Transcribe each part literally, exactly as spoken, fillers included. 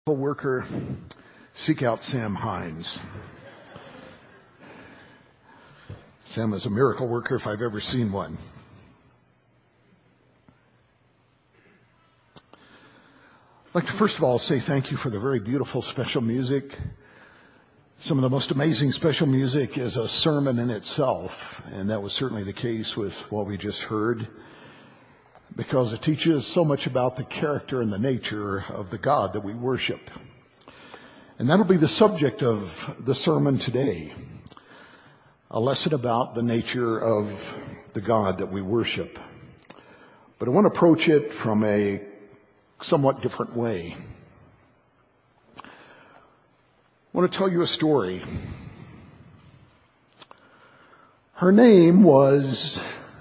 Worker, seek out Sam Hines. Sam is a miracle worker if I've ever seen one. I'd like to first of all say thank you for the very beautiful special music. Some of the most amazing special music is a sermon in itself, and that was certainly the case with what we just heard, because it teaches so much about the character and the nature of the God that we worship. And that'll be the subject of the sermon today, a lesson about the nature of the God that we worship. But I want to approach it from a somewhat different way. I want to tell you a story. Her name was...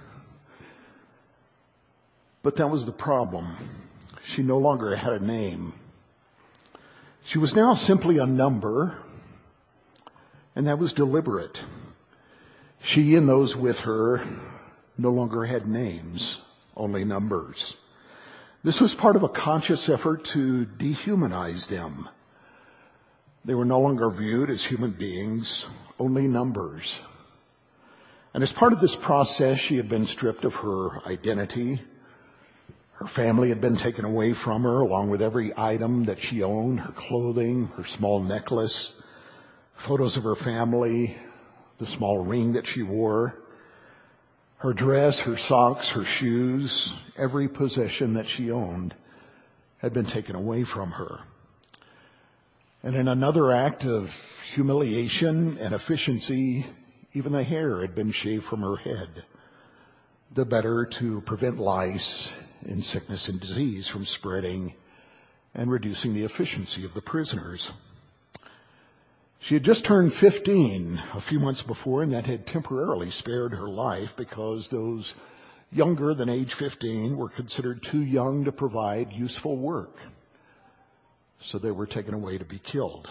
But that was the problem. She no longer had a name. She was now simply a number, and that was deliberate. She and those with her no longer had names, only numbers. This was part of a conscious effort to dehumanize them. They were no longer viewed as human beings, only numbers. And as part of this process, she had been stripped of her identity. Her family had been taken away from her, along with every item that she owned, her clothing, her small necklace, photos of her family, the small ring that she wore, her dress, her socks, her shoes, every possession that she owned had been taken away from her. And in another act of humiliation and efficiency, even the hair had been shaved from her head, the better to prevent lice and sickness and disease from spreading and reducing the efficiency of the prisoners. She had just turned fifteen a few months before, and that had temporarily spared her life because those younger than age fifteen were considered too young to provide useful work. So they were taken away to be killed.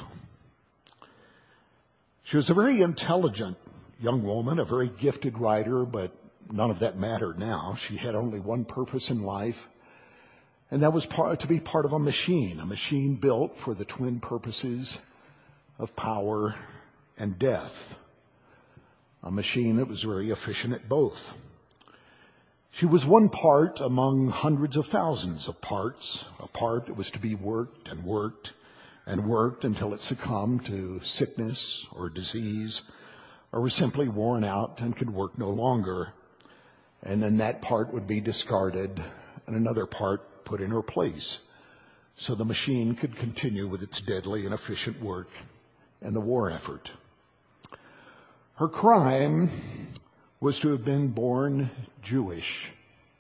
She was a very intelligent young woman, a very gifted writer, but none of that mattered now. She had only one purpose in life, and that was part, to be part of a machine, a machine built for the twin purposes of power and death, a machine that was very efficient at both. She was one part among hundreds of thousands of parts, a part that was to be worked and worked and worked until it succumbed to sickness or disease, or was simply worn out and could work no longer. And then that part would be discarded and another part put in her place, so the machine could continue with its deadly and efficient work and the war effort. Her crime was to have been born Jewish.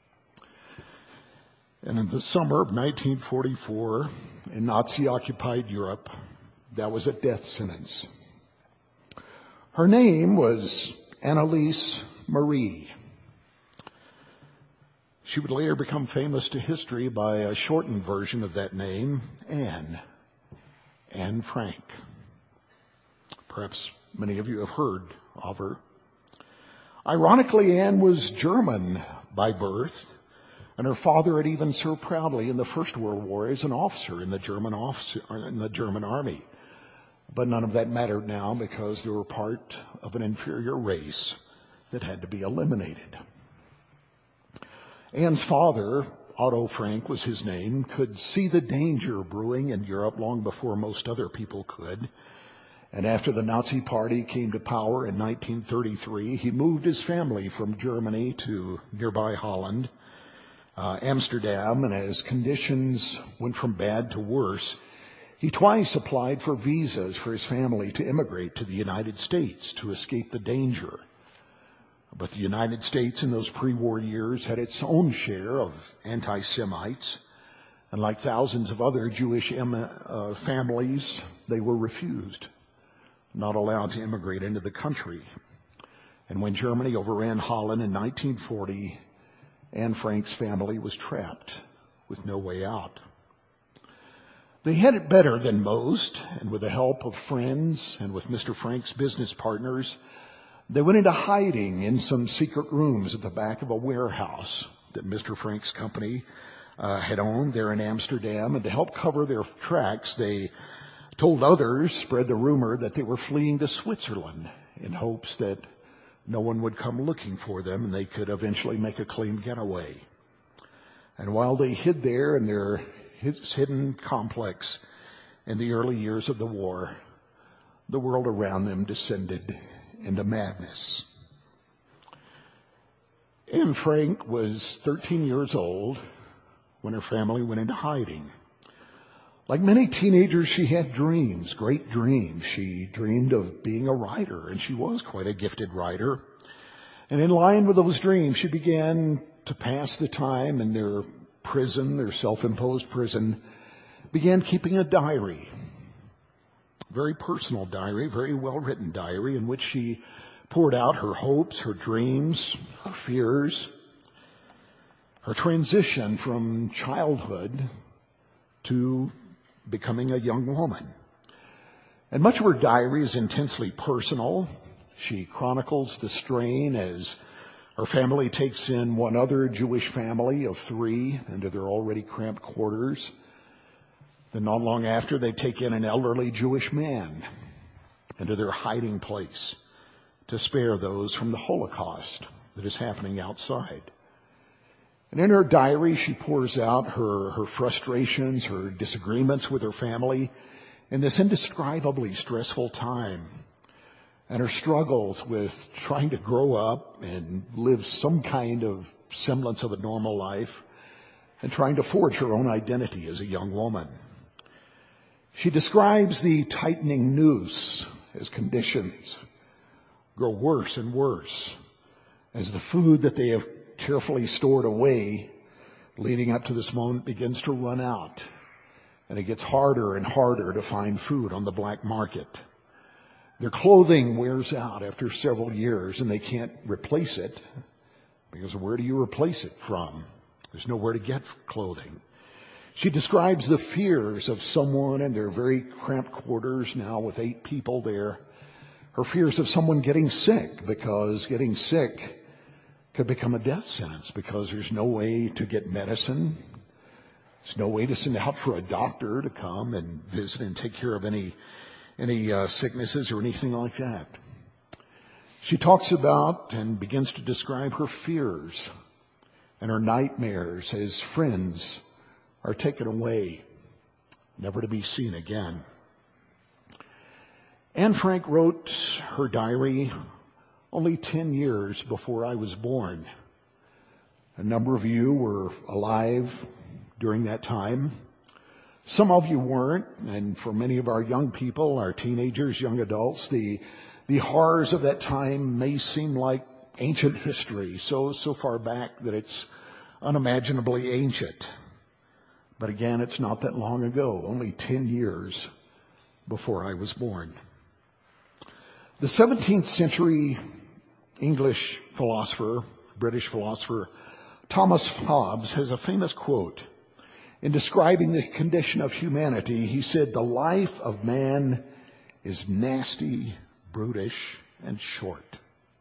And in the summer of nineteen forty-four, in Nazi-occupied Europe, that was a death sentence. Her name was Anneliese Marie. She would later become famous to history by a shortened version of that name, Anne, Anne Frank. Perhaps many of you have heard of her. Ironically, Anne was German by birth, and her father had even served proudly in the First World War as an officer in the German officer, in the German army. But none of that mattered now because they were part of an inferior race that had to be eliminated. Anne's father, Otto Frank was his name, could see the danger brewing in Europe long before most other people could. And after the Nazi Party came to power in nineteen thirty-three, he moved his family from Germany to nearby Holland, uh, Amsterdam, and as conditions went from bad to worse, he twice applied for visas for his family to immigrate to the United States to escape the danger. But the United States in those pre-war years had its own share of anti-Semites, and like thousands of other Jewish em- uh, families, they were refused, not allowed to immigrate into the country. And when Germany overran Holland in nineteen forty, Anne Frank's family was trapped with no way out. They had it better than most, and with the help of friends and with Mister Frank's business partners, they went into hiding in some secret rooms at the back of a warehouse that Mister Frank's company uh, had owned there in Amsterdam. And to help cover their tracks, they told others, spread the rumor that they were fleeing to Switzerland in hopes that no one would come looking for them and they could eventually make a clean getaway. And while they hid there in their hidden complex in the early years of the war, the world around them descended into madness. Anne Frank was thirteen years old when her family went into hiding. Like many teenagers, she had dreams, great dreams. She dreamed of being a writer, and she was quite a gifted writer. And in line with those dreams, she began to pass the time in their prison, their self-imposed prison, began keeping a diary, very personal diary, very well-written diary, in which she poured out her hopes, her dreams, her fears, her transition from childhood to becoming a young woman. And much of her diary is intensely personal. She chronicles the strain as her family takes in one other Jewish family of three into their already cramped quarters. Then not long after, they take in an elderly Jewish man into their hiding place to spare those from the Holocaust that is happening outside. And in her diary, she pours out her, her frustrations, her disagreements with her family in this indescribably stressful time, and her struggles with trying to grow up and live some kind of semblance of a normal life and trying to forge her own identity as a young woman. She describes the tightening noose as conditions grow worse and worse, as the food that they have carefully stored away leading up to this moment begins to run out, and it gets harder and harder to find food on the black market. Their clothing wears out after several years, and they can't replace it, because where do you replace it from? There's nowhere to get clothing. She describes the fears of someone in their very cramped quarters now with eight people there. Her fears of someone getting sick, because getting sick could become a death sentence because there's no way to get medicine. There's no way to send out for a doctor to come and visit and take care of any any uh, sicknesses or anything like that. She talks about and begins to describe her fears and her nightmares as friends are taken away, never to be seen again. Anne Frank wrote her diary only ten years before I was born. A number of you were alive during that time. Some of you weren't, and for many of our young people, our teenagers, young adults, the the horrors of that time may seem like ancient history, so so far back that it's unimaginably ancient. But again, it's not that long ago, only ten years before I was born. The seventeenth century English philosopher, British philosopher, Thomas Hobbes has a famous quote. In describing the condition of humanity, he said, "The life of man is nasty, brutish, and short."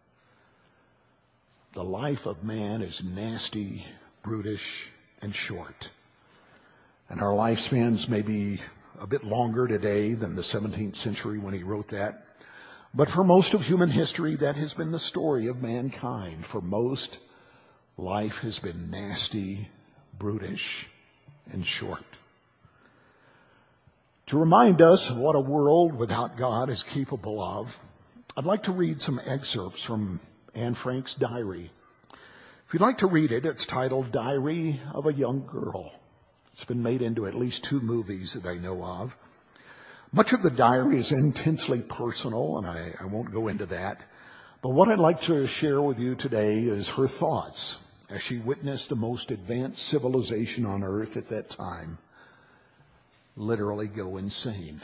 The life of man is nasty, brutish, and short. And our lifespans may be a bit longer today than the seventeenth century when he wrote that. But for most of human history, that has been the story of mankind. For most, life has been nasty, brutish, and short. To remind us of what a world without God is capable of, I'd like to read some excerpts from Anne Frank's diary. If you'd like to read it, it's titled Diary of a Young Girl. It's been made into at least two movies that I know of. Much of the diary is intensely personal, and I, I won't go into that. But what I'd like to share with you today is her thoughts as she witnessed the most advanced civilization on earth at that time literally go insane.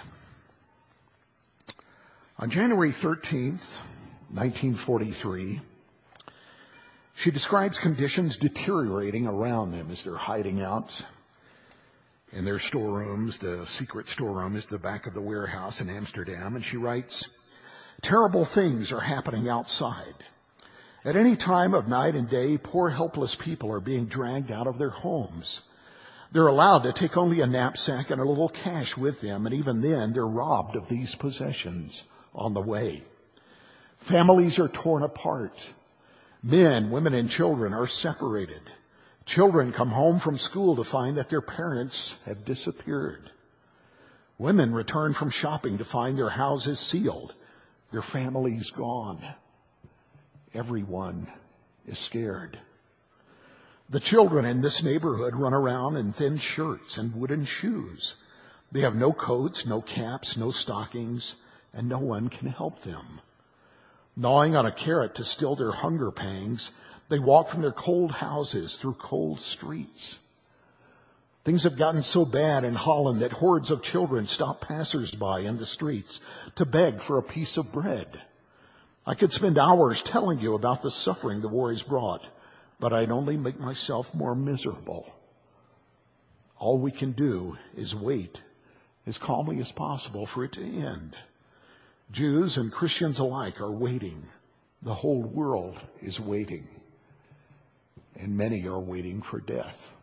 On January thirteenth, nineteen forty-three, she describes conditions deteriorating around them as they're hiding out in their storerooms. The secret storeroom is the back of the warehouse in Amsterdam. And she writes, "Terrible things are happening outside. At any time of night and day, poor helpless people are being dragged out of their homes. They're allowed to take only a knapsack and a little cash with them, and even then they're robbed of these possessions on the way. Families are torn apart. Men, women, and children are separated. Children come home from school to find that their parents have disappeared. Women return from shopping to find their houses sealed, their families gone. Everyone is scared. The children in this neighborhood run around in thin shirts and wooden shoes. They have no coats, no caps, no stockings, and no one can help them. Gnawing on a carrot to still their hunger pangs, they walk from their cold houses through cold streets. Things have gotten so bad in Holland that hordes of children stop passersby in the streets to beg for a piece of bread. I could spend hours telling you about the suffering the war has brought, but I'd only make myself more miserable. All we can do is wait as calmly as possible for it to end. Jews and Christians alike are waiting. The whole world is waiting. And many are waiting for death.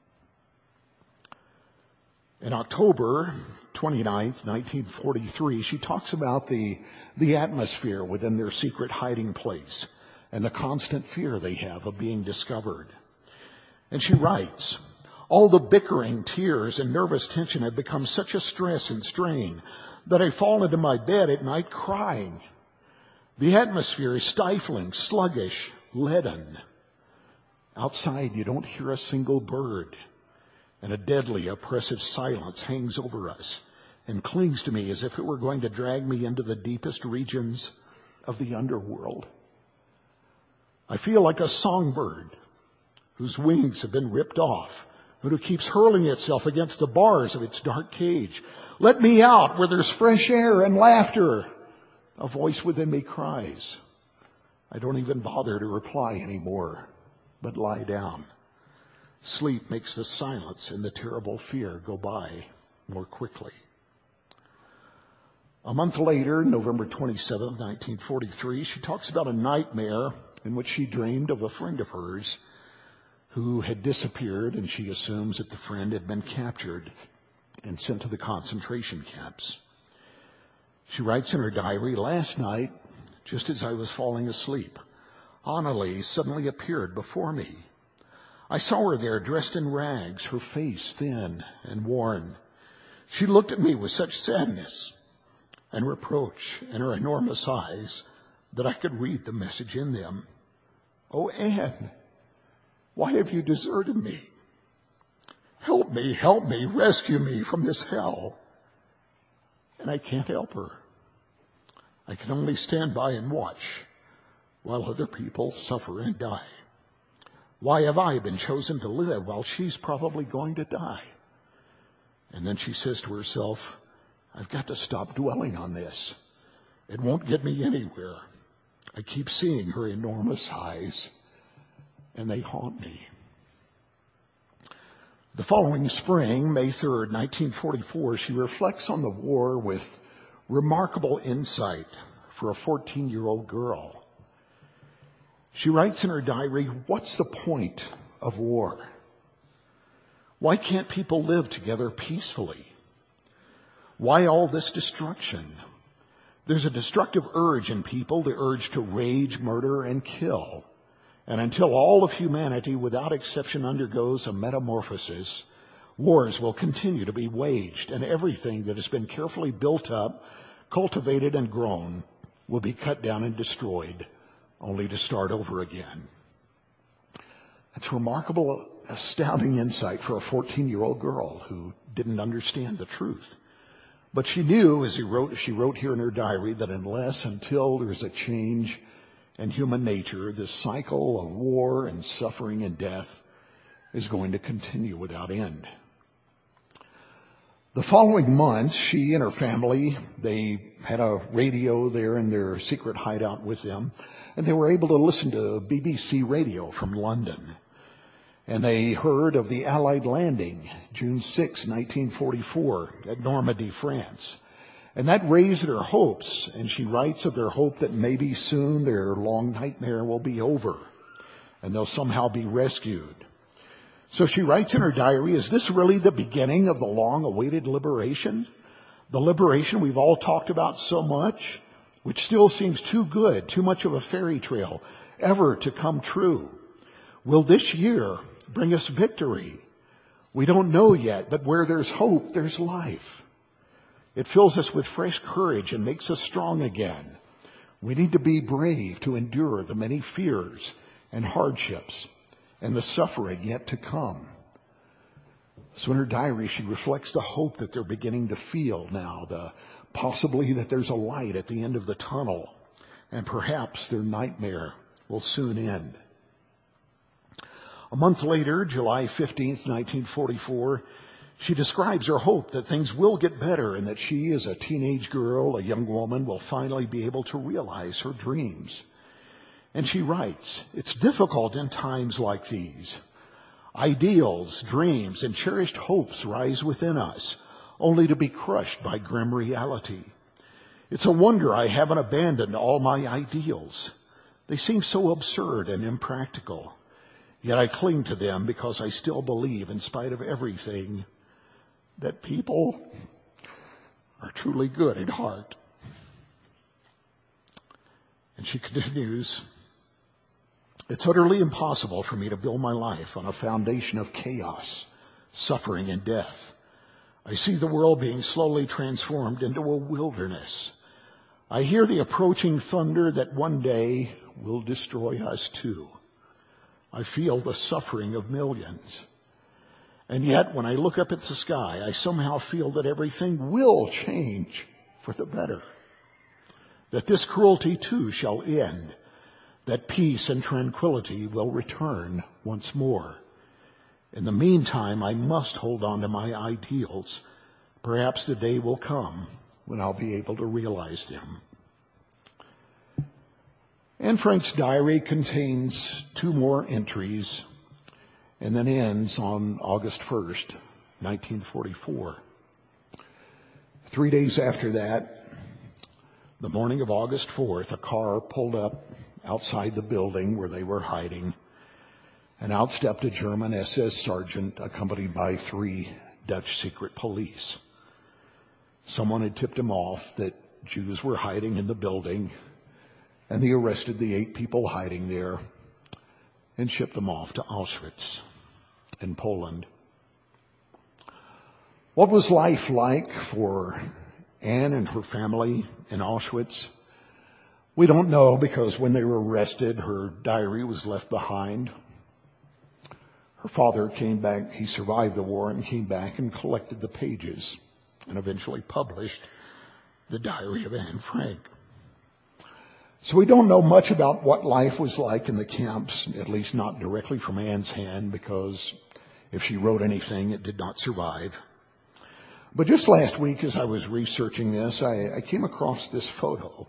In October twenty-ninth, nineteen forty-three, she talks about the, the atmosphere within their secret hiding place and the constant fear they have of being discovered. And she writes, all the bickering, tears, and nervous tension have become such a stress and strain that I fall into my bed at night crying. The atmosphere is stifling, sluggish, leaden. Outside you don't hear a single bird, and a deadly, oppressive silence hangs over us and clings to me as if it were going to drag me into the deepest regions of the underworld. I feel like a songbird whose wings have been ripped off, but who keeps hurling itself against the bars of its dark cage. Let me out where there's fresh air and laughter. A voice within me cries. I don't even bother to reply anymore, but lie down. Sleep makes the silence and the terrible fear go by more quickly. A month later, November twenty-seventh, nineteen forty-three, she talks about a nightmare in which she dreamed of a friend of hers who had disappeared, and she assumes that the friend had been captured and sent to the concentration camps. She writes in her diary, last night, just as I was falling asleep, Annalie suddenly appeared before me. I saw her there dressed in rags, her face thin and worn. She looked at me with such sadness and reproach in her enormous eyes that I could read the message in them. Oh, Anne, why have you deserted me? Help me, help me, rescue me from this hell. And I can't help her. I can only stand by and watch while other people suffer and die. Why have I been chosen to live while she's probably going to die? And then she says to herself, I've got to stop dwelling on this. It won't get me anywhere. I keep seeing her enormous eyes, and they haunt me. The following spring, May third, nineteen forty-four, she reflects on the war with remarkable insight for a fourteen-year-old girl. She writes in her diary, what's the point of war? Why can't people live together peacefully? Why all this destruction? There's a destructive urge in people, the urge to rage, murder, and kill. And until all of humanity, without exception, undergoes a metamorphosis, wars will continue to be waged, and everything that has been carefully built up, cultivated, and grown will be cut down and destroyed, only to start over again. That's remarkable, astounding insight for a fourteen-year-old girl who didn't understand the truth. But she knew, as he wrote, she wrote here in her diary, that unless, until there's a change in human nature, this cycle of war and suffering and death is going to continue without end. The following months, she and her family, they had a radio there in their secret hideout with them, and they were able to listen to B B C radio from London. And they heard of the Allied landing, June sixth, nineteen forty-four, at Normandy, France. And that raised their hopes, and she writes of their hope that maybe soon their long nightmare will be over, and they'll somehow be rescued. So she writes in her diary, is this really the beginning of the long-awaited liberation? The liberation we've all talked about so much, which still seems too good, too much of a fairy tale, ever to come true. Will this year bring us victory? We don't know yet, but where there's hope, there's life. It fills us with fresh courage and makes us strong again. We need to be brave to endure the many fears and hardships and the suffering yet to come. So in her diary, she reflects the hope that they're beginning to feel now, the possibly that there's a light at the end of the tunnel, and perhaps their nightmare will soon end. A month later, July fifteenth, nineteen forty-four, she describes her hope that things will get better and that she, as a teenage girl, a young woman, will finally be able to realize her dreams. And she writes, it's difficult in times like these. Ideals, dreams, and cherished hopes rise within us, only to be crushed by grim reality. It's a wonder I haven't abandoned all my ideals. They seem so absurd and impractical. Yet I cling to them because I still believe, in spite of everything, that people are truly good at heart. And she continues, it's utterly impossible for me to build my life on a foundation of chaos, suffering, and death. I see the world being slowly transformed into a wilderness. I hear the approaching thunder that one day will destroy us too. I feel the suffering of millions. And yet, when I look up at the sky, I somehow feel that everything will change for the better. That this cruelty too shall end. That peace and tranquility will return once more. In the meantime, I must hold on to my ideals. Perhaps the day will come when I'll be able to realize them. Anne Frank's diary contains two more entries and then ends on August first, nineteen forty-four. Three days after that, the morning of August fourth, a car pulled up outside the building where they were hiding, and out stepped a German S S sergeant accompanied by three Dutch secret police. Someone had tipped him off that Jews were hiding in the building, and they arrested the eight people hiding there and shipped them off to Auschwitz in Poland. What was life like for Anne and her family in Auschwitz? We don't know, because when they were arrested, her diary was left behind. Her father came back, he survived the war and came back and collected the pages and eventually published the Diary of Anne Frank. So we don't know much about what life was like in the camps, at least not directly from Anne's hand, because if she wrote anything, it did not survive. But just last week, as I was researching this, I, I came across this photo.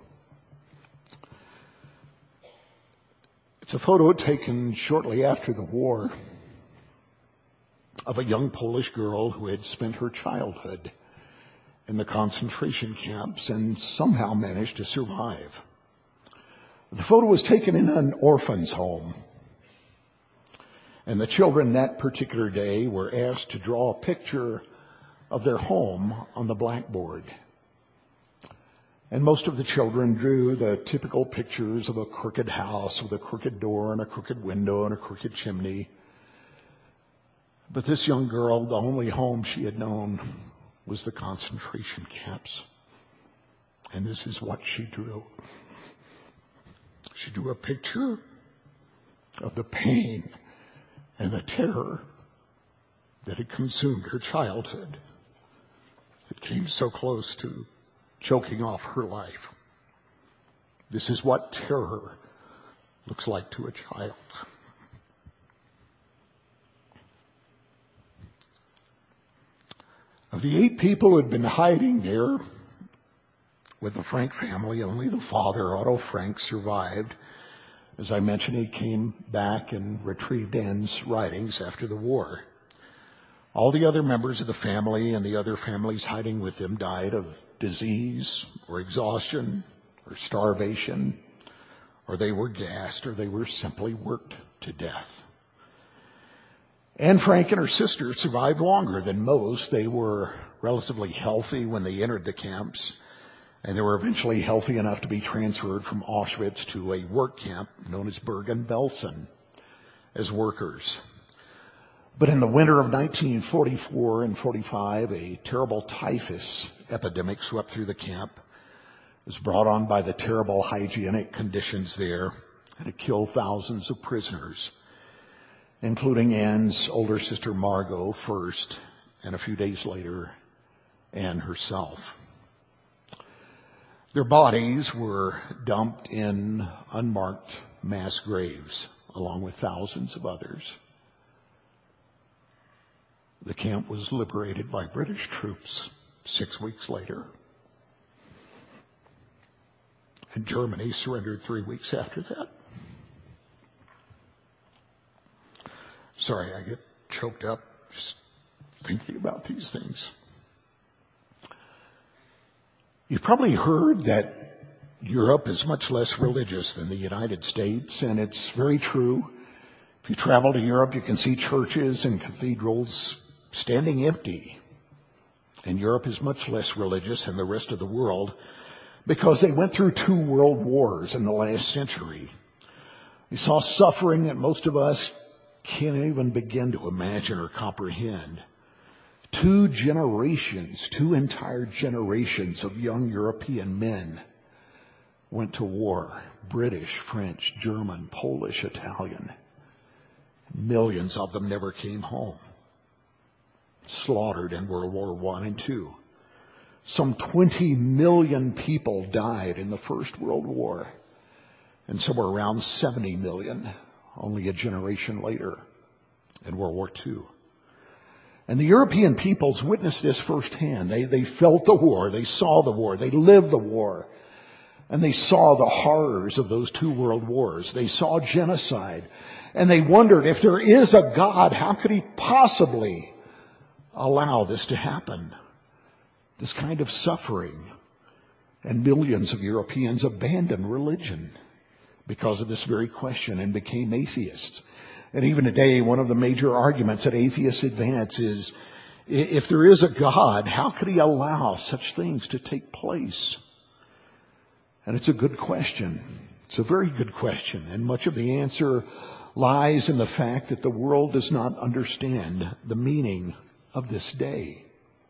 It's a photo taken shortly after the war of a young Polish girl who had spent her childhood in the concentration camps and somehow managed to survive. The photo was taken in an orphan's home, and the children that particular day were asked to draw a picture of their home on the blackboard. And most of the children drew the typical pictures of a crooked house with a crooked door and a crooked window and a crooked chimney. But this young girl, the only home she had known was the concentration camps. And this is what she drew. She drew a picture of the pain and the terror that had consumed her childhood. It came so close to choking off her life. This is what terror looks like to a child. Of the eight people who had been hiding there with the Frank family, only the father, Otto Frank, survived. As I mentioned, he came back and retrieved Anne's writings after the war. All the other members of the family and the other families hiding with him died of disease or exhaustion or starvation, or they were gassed, or they were simply worked to death. Anne Frank and her sister survived longer than most. They were relatively healthy when they entered the camps, and they were eventually healthy enough to be transferred from Auschwitz to a work camp known as Bergen-Belsen as workers. But in the winter of nineteen forty-four and forty-five, a terrible typhus epidemic swept through the camp. It was brought on by the terrible hygienic conditions there, and it killed thousands of prisoners, including Anne's older sister Margot first, and a few days later, Anne herself. Their bodies were dumped in unmarked mass graves, along with thousands of others. The camp was liberated by British troops six weeks later, and Germany surrendered three weeks after that. Sorry, I get choked up just thinking about these things. You've probably heard that Europe is much less religious than the United States, and it's very true. If you travel to Europe, you can see churches and cathedrals standing empty. And Europe is much less religious than the rest of the world because they went through two world wars in the last century. They saw suffering that most of us can't even begin to imagine or comprehend. Two generations, two entire generations of young European men went to war. British, French, German, Polish, Italian. Millions of them never came home. Slaughtered in World War One and Two. Some twenty million people died in the First World War, and somewhere around seventy million only a generation later in World War Two. And the European peoples witnessed this firsthand. They, they felt the war. They saw the war. They lived the war. And they saw the horrors of those two world wars. They saw genocide. And they wondered, if there is a God, how could he possibly allow this to happen? This kind of suffering. And millions of Europeans abandoned religion because of this very question and became atheists. And even today, one of the major arguments that atheists advance is, if there is a God, how could he allow such things to take place? And it's a good question. It's a very good question. And much of the answer lies in the fact that the world does not understand the meaning of this day.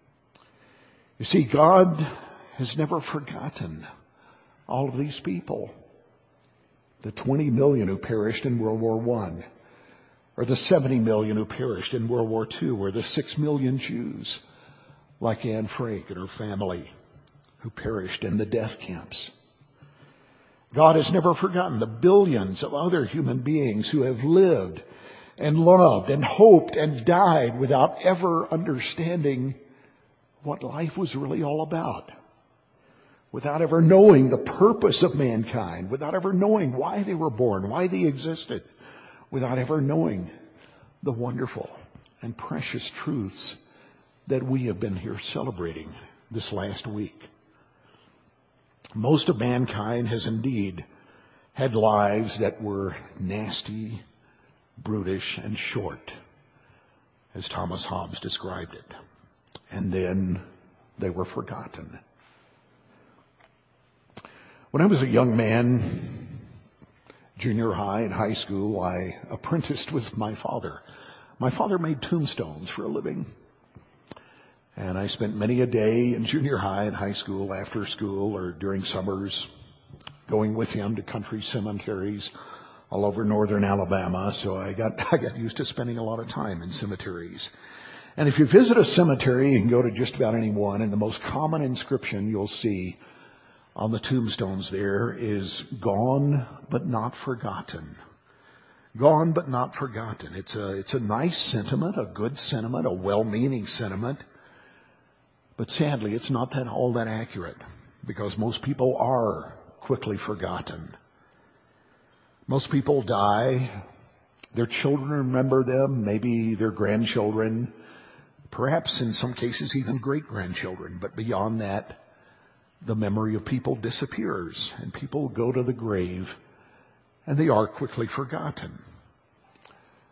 You see, God has never forgotten all of these people. The twenty million who perished in World War One, or the seventy million who perished in World War Two, or the six million Jews, like Anne Frank and her family, who perished in the death camps. God has never forgotten the billions of other human beings who have lived and loved and hoped and died without ever understanding what life was really all about, without ever knowing the purpose of mankind, without ever knowing why they were born, why they existed, without ever knowing the wonderful and precious truths that we have been here celebrating this last week. Most of mankind has indeed had lives that were nasty, brutish, and short, as Thomas Hobbes described it. And then they were forgotten. When I was a young man, junior high and high school, I apprenticed with my father. My father made tombstones for a living. And I spent many a day in junior high and high school, after school, or during summers, going with him to country cemeteries all over northern Alabama. So I got, I got used to spending a lot of time in cemeteries. And if you visit a cemetery, you can go to just about any one, and the most common inscription you'll see on the tombstones there is "Gone but not forgotten." Gone but not forgotten. It's a, it's a nice sentiment, a good sentiment, a well-meaning sentiment. But sadly, it's not that all that accurate, because most people are quickly forgotten. Most people die. Their children remember them, maybe their grandchildren, perhaps in some cases even great-grandchildren. But beyond that, the memory of people disappears, and people go to the grave, and they are quickly forgotten.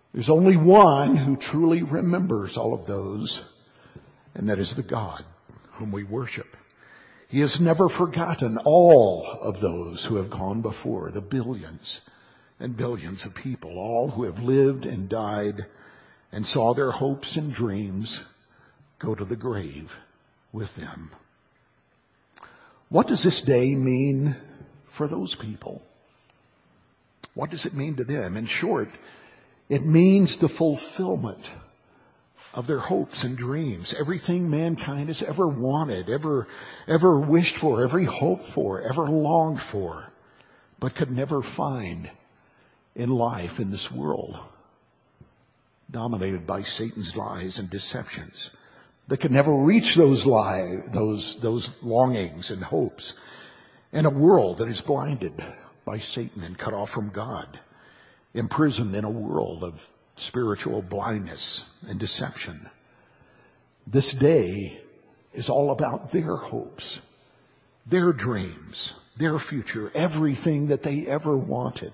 There's only one who truly remembers all of those, and that is the God whom we worship. He has never forgotten all of those who have gone before, the billions and billions of people, all who have lived and died and saw their hopes and dreams go to the grave with them. What does this day mean for those people? What does it mean to them? In short, it means the fulfillment of their hopes and dreams. Everything mankind has ever wanted, ever, ever wished for, every hoped for, ever longed for, but could never find in life in this world, dominated by Satan's lies and deceptions. They could never reach those lies, those, those longings and hopes in a world that is blinded by Satan and cut off from God, imprisoned in a world of spiritual blindness and deception. This day is all about their hopes, their dreams, their future, everything that they ever wanted.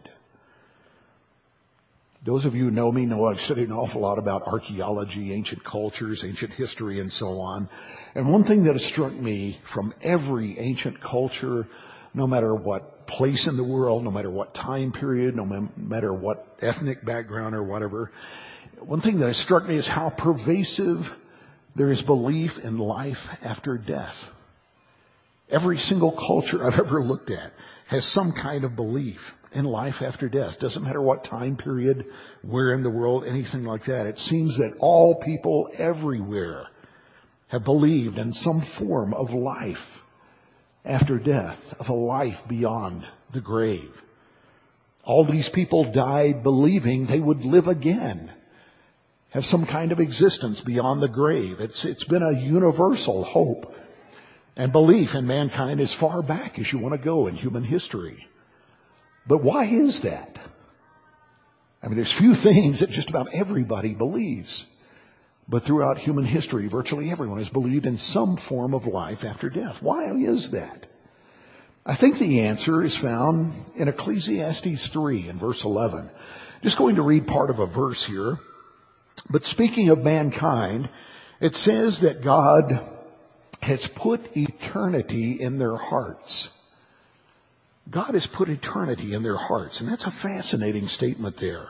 Those of you who know me know I've studied an awful lot about archaeology, ancient cultures, ancient history, and so on. And one thing that has struck me from every ancient culture, no matter what place in the world, no matter what time period, no matter what ethnic background or whatever, one thing that has struck me is how pervasive there is belief in life after death. Every single culture I've ever looked at has some kind of belief in life after death. Doesn't matter what time period, where in the world, anything like that. It seems that all people everywhere have believed in some form of life after death, of a life beyond the grave. All these people died believing they would live again, have some kind of existence beyond the grave. It's, it's been a universal hope and belief in mankind as far back as you want to go in human history. But why is that? I mean, there's few things that just about everybody believes. But throughout human history, virtually everyone has believed in some form of life after death. Why is that? I think the answer is found in Ecclesiastes three in verse eleven. Just going to read part of a verse here. But speaking of mankind, it says that God has put eternity in their hearts. God has put eternity in their hearts, and that's a fascinating statement there.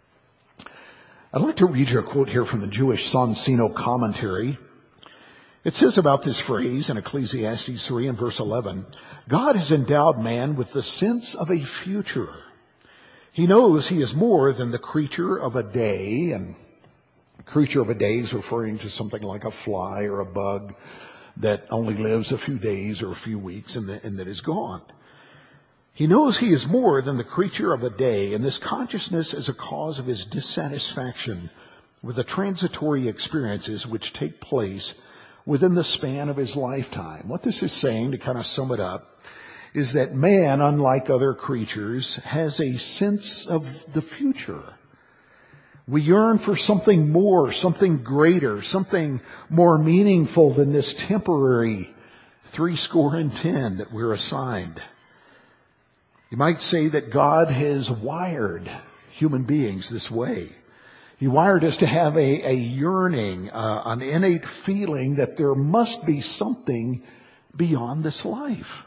I'd like to read you a quote here from the Jewish Sonsino commentary. It says about this phrase in Ecclesiastes three and verse eleven, God has endowed man with the sense of a future. He knows he is more than the creature of a day, and creature of a day is referring to something like a fly or a bug that only lives a few days or a few weeks and, the, and that is gone. He knows he is more than the creature of a day, and this consciousness is a cause of his dissatisfaction with the transitory experiences which take place within the span of his lifetime. What this is saying, to kind of sum it up, is that man, unlike other creatures, has a sense of the future. We yearn for something more, something greater, something more meaningful than this temporary three score and ten that we're assigned. You might say that God has wired human beings this way. He wired us to have a, a yearning, uh, an innate feeling that there must be something beyond this life.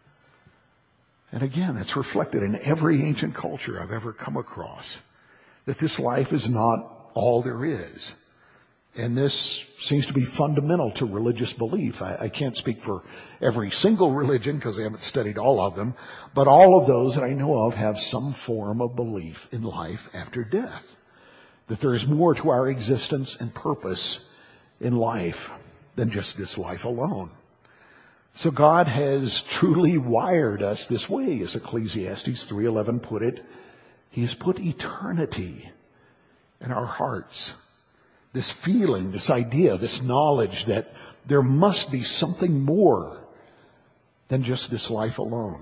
And again, that's reflected in every ancient culture I've ever come across, that this life is not all there is. And this seems to be fundamental to religious belief. I, I can't speak for every single religion because I haven't studied all of them, but all of those that I know of have some form of belief in life after death, that there is more to our existence and purpose in life than just this life alone. So God has truly wired us this way, as Ecclesiastes three eleven put it. He has put eternity in our hearts. This feeling, this idea, this knowledge that there must be something more than just this life alone.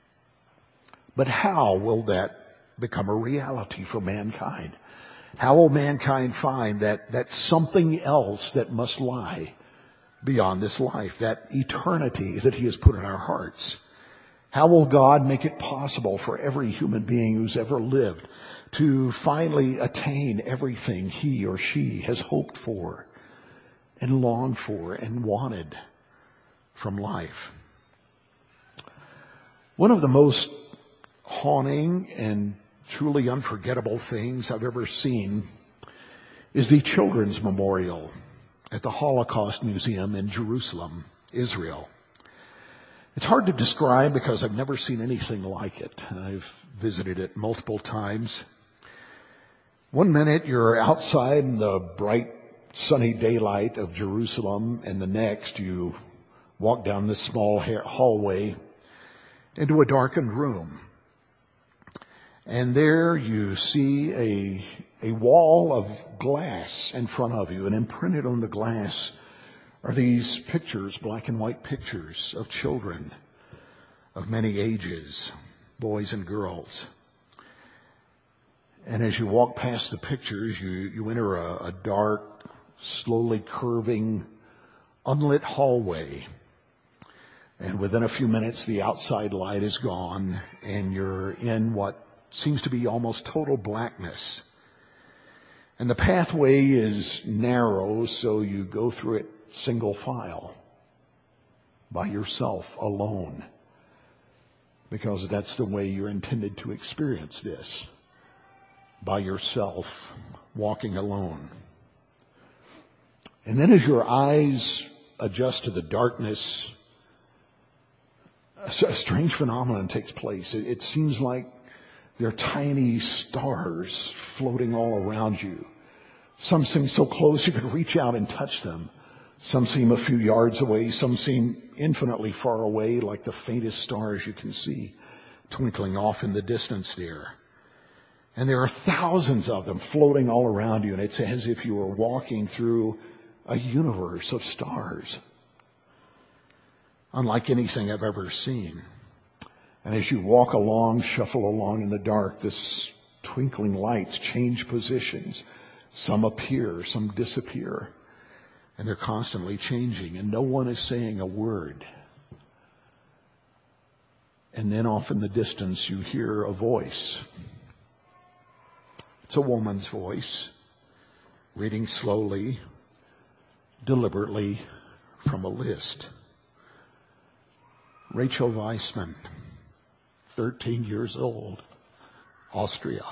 But how will that become a reality for mankind? How will mankind find that, that something else that must lie beyond this life, that eternity that he has put in our hearts? How will God make it possible for every human being who's ever lived to finally attain everything he or she has hoped for and longed for and wanted from life? One of the most haunting and truly unforgettable things I've ever seen is the Children's Memorial at the Holocaust Museum in Jerusalem, Israel. It's hard to describe because I've never seen anything like it. I've visited it multiple times. One minute you're outside in the bright sunny daylight of Jerusalem, and the next you walk down this small hallway into a darkened room. And there you see a, a wall of glass in front of you, and imprinted on the glass are these pictures, black and white pictures of children of many ages, boys and girls. And as you walk past the pictures, you, you enter a, a dark, slowly curving, unlit hallway. And within a few minutes, the outside light is gone, and you're in what seems to be almost total blackness. And the pathway is narrow, so you go through it single file, by yourself, alone, because that's the way you're intended to experience this, by yourself, walking alone. And then as your eyes adjust to the darkness, a strange phenomenon takes place. It, it seems like there are tiny stars floating all around you. Some seem so close you could reach out and touch them. Some seem a few yards away. Some seem infinitely far away, like the faintest stars you can see twinkling off in the distance there. And there are thousands of them floating all around you, and it's as if you were walking through a universe of stars, unlike anything I've ever seen. And as you walk along, shuffle along in the dark, this twinkling lights change positions. Some appear, some disappear. And they're constantly changing, and no one is saying a word. And then off in the distance you hear a voice. It's a woman's voice, reading slowly, deliberately from a list. Rachel Weissman, thirteen years old, Austria.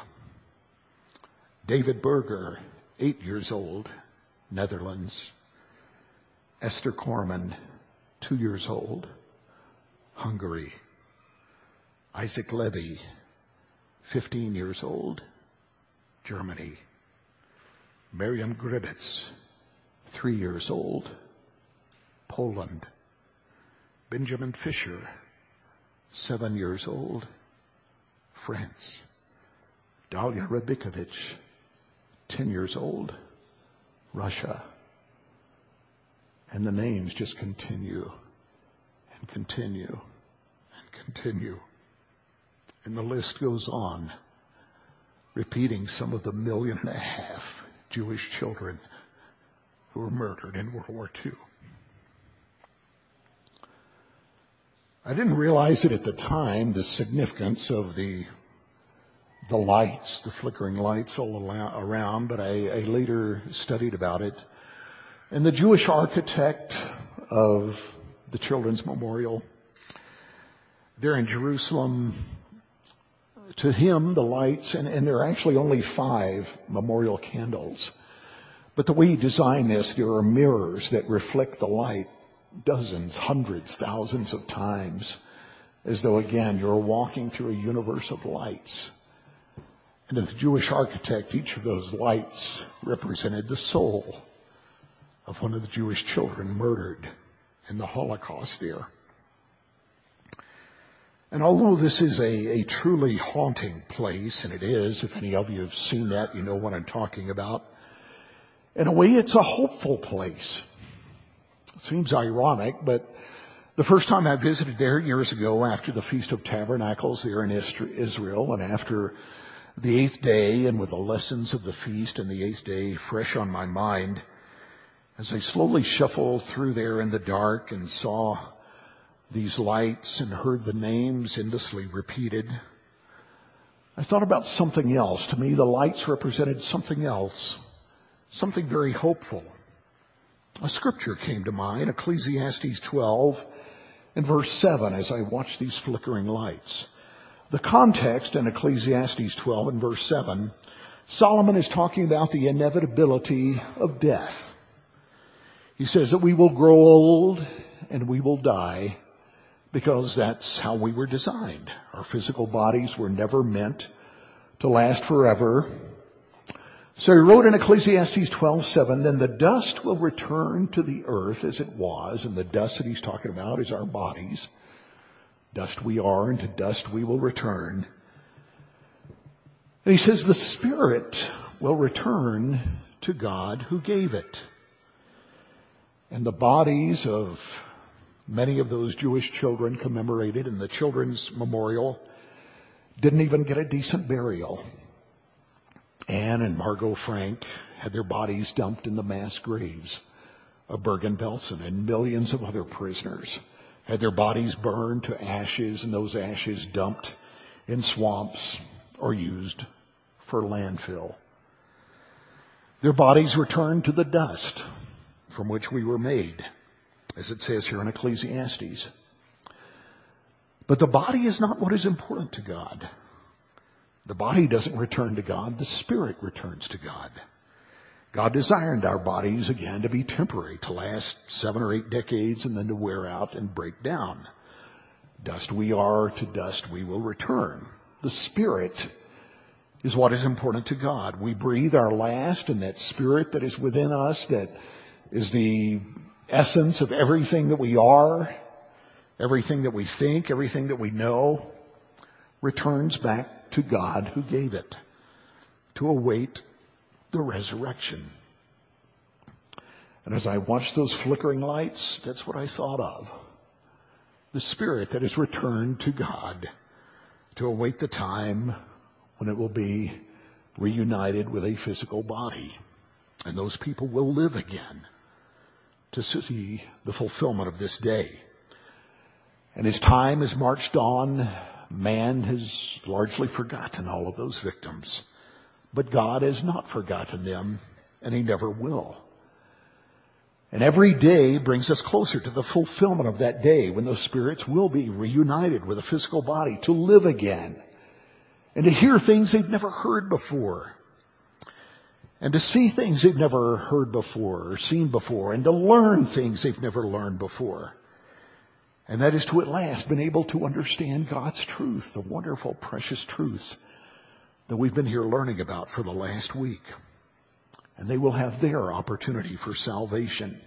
David Berger, eight years old, Netherlands. Esther Corman, two years old, Hungary. Isaac Levy, fifteen years old, Germany. Miriam Gribitz, three years old, Poland. Benjamin Fisher, seven years old, France. Dalia Rabikovich, ten years old, Russia. And the names just continue and continue and continue. And the list goes on, repeating some of the million and a half Jewish children who were murdered in World War Two. I didn't realize it at the time, the significance of the the lights, the flickering lights all around, but I, I later studied about it. And the Jewish architect of the Children's Memorial, there in Jerusalem, to him the lights, and, and there are actually only five memorial candles, but the way he designed this, there are mirrors that reflect the light dozens, hundreds, thousands of times, as though again you're walking through a universe of lights. And to the Jewish architect, each of those lights represented the soul of one of the Jewish children murdered in the Holocaust there. And although this is a, a truly haunting place, and it is, if any of you have seen that, you know what I'm talking about, in a way it's a hopeful place. It seems ironic, but the first time I visited there years ago after the Feast of Tabernacles there in Israel, and after the eighth day, and with the lessons of the feast and the eighth day fresh on my mind, as I slowly shuffled through there in the dark and saw these lights and heard the names endlessly repeated, I thought about something else. To me, the lights represented something else, something very hopeful. A scripture came to mind, Ecclesiastes twelve and verse seven, as I watched these flickering lights. The context in Ecclesiastes twelve and verse seven, Solomon is talking about the inevitability of death. He says that we will grow old and we will die because that's how we were designed. Our physical bodies were never meant to last forever. So he wrote in Ecclesiastes twelve seven, then the dust will return to the earth as it was, and the dust that he's talking about is our bodies. Dust we are, and to dust we will return. And he says the spirit will return to God who gave it. And the bodies of many of those Jewish children commemorated in the children's memorial didn't even get a decent burial. Anne and Margot Frank had their bodies dumped in the mass graves of Bergen-Belsen, and millions of other prisoners had their bodies burned to ashes, and those ashes dumped in swamps or used for landfill. Their bodies returned to the dust from which we were made, as it says here in Ecclesiastes. But the body is not what is important to God. The body doesn't return to God. The spirit returns to God. God designed our bodies, again, to be temporary, to last seven or eight decades and then to wear out and break down. Dust we are, to dust we will return. The spirit is what is important to God. We breathe our last, and that spirit that is within us, that is the essence of everything that we are, everything that we think, everything that we know, returns back to God who gave it, to await the resurrection. And as I watched those flickering lights, that's what I thought of. The spirit that is returned to God to await the time when it will be reunited with a physical body. And those people will live again to see the fulfillment of this day. And as time has marched on, man has largely forgotten all of those victims. But God has not forgotten them, and he never will. And every day brings us closer to the fulfillment of that day when those spirits will be reunited with a physical body to live again and to hear things they've never heard before and to see things they've never heard before or seen before and to learn things they've never learned before. And that is to at last been able to understand God's truth, the wonderful, precious truths that we've been here learning about for the last week. And they will have their opportunity for salvation.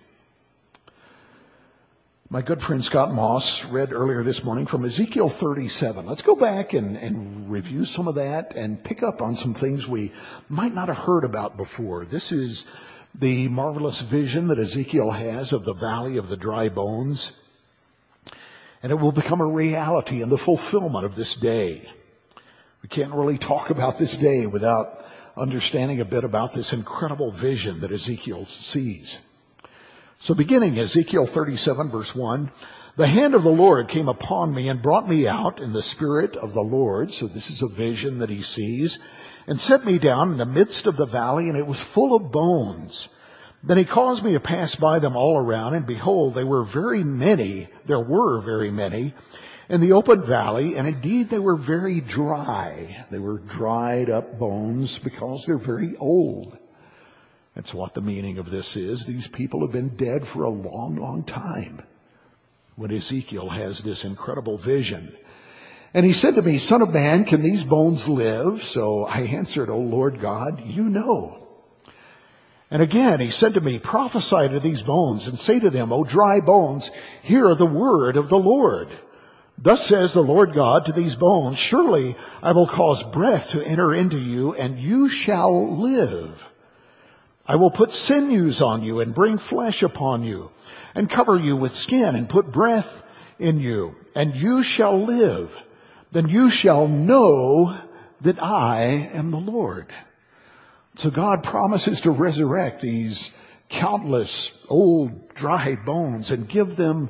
My good friend Scott Moss read earlier this morning from Ezekiel thirty-seven. Let's go back and, and review some of that and pick up on some things we might not have heard about before. This is the marvelous vision that Ezekiel has of the valley of the dry bones. And it will become a reality in the fulfillment of this day. We can't really talk about this day without understanding a bit about this incredible vision that Ezekiel sees. So beginning Ezekiel thirty-seven verse one, the hand of the Lord came upon me and brought me out in the spirit of the Lord. So this is a vision that he sees, and set me down in the midst of the valley, and it was full of bones. Then he caused me to pass by them all around, and behold, they were very many, there were very many, in the open valley, and indeed they were very dry. They were dried up bones because they're very old. That's what the meaning of this is. These people have been dead for a long, long time when Ezekiel has this incredible vision. And he said to me, Son of man, can these bones live? So I answered, O Lord God, you know. And again he said to me, prophesy to these bones and say to them, O dry bones, hear the word of the Lord. Thus says the Lord God to these bones, surely I will cause breath to enter into you, and you shall live. I will put sinews on you and bring flesh upon you, and cover you with skin and put breath in you, and you shall live. Then you shall know that I am the Lord. So God promises to resurrect these countless old dry bones and give them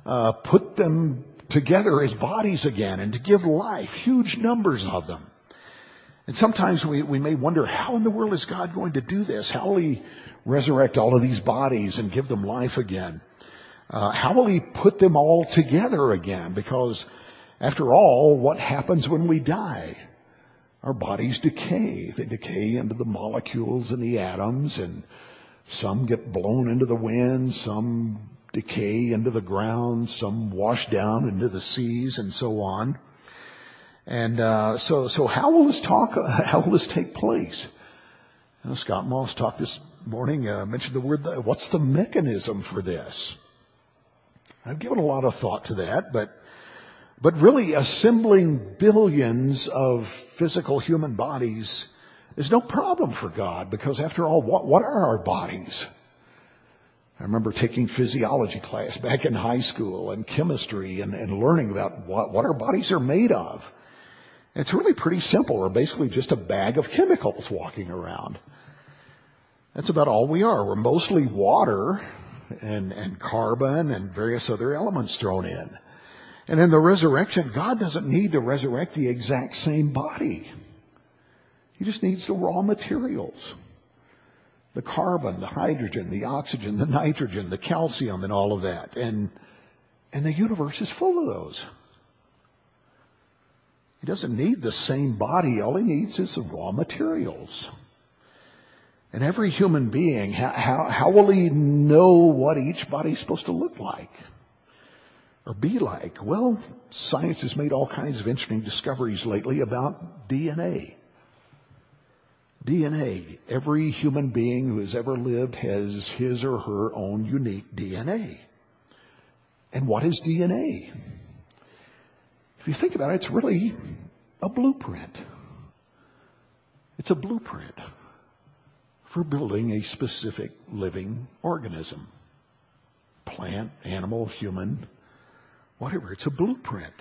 uh, put them together as bodies again and to give life, huge numbers of them. And sometimes we, we may wonder, how in the world is God going to do this? How will he resurrect all of these bodies and give them life again? Uh, how will he put them all together again? Because after all, what happens when we die? Our bodies decay. They decay into the molecules and the atoms, and some get blown into the wind, some decay into the ground, some wash down into the seas, and so on. And uh, so, so how will this talk? How will this take place? You know, Scott Moss talked this morning. Uh, mentioned the word. What's the mechanism for this? I've given a lot of thought to that, but but really, assembling billions of physical human bodies is no problem for God, because after all, what what are our bodies? I remember taking physiology class back in high school and chemistry and, and learning about what, what our bodies are made of. It's really pretty simple. We're basically just a bag of chemicals walking around. That's about all we are. We're mostly water and, and carbon and various other elements thrown in. And in the resurrection, God doesn't need to resurrect the exact same body. He just needs the raw materials. The carbon, the hydrogen, the oxygen, the nitrogen, the calcium, and all of that. And, and the universe is full of those. He doesn't need the same body. All he needs is the raw materials. And every human being, how, how, how will he know what each body's supposed to look like or be like? Well, science has made all kinds of interesting discoveries lately about D N A. D N A. Every human being who has ever lived has his or her own unique D N A. And what is D N A? If you think about it, it's really a blueprint. It's a blueprint for building a specific living organism. Plant, animal, human, whatever. It's a blueprint.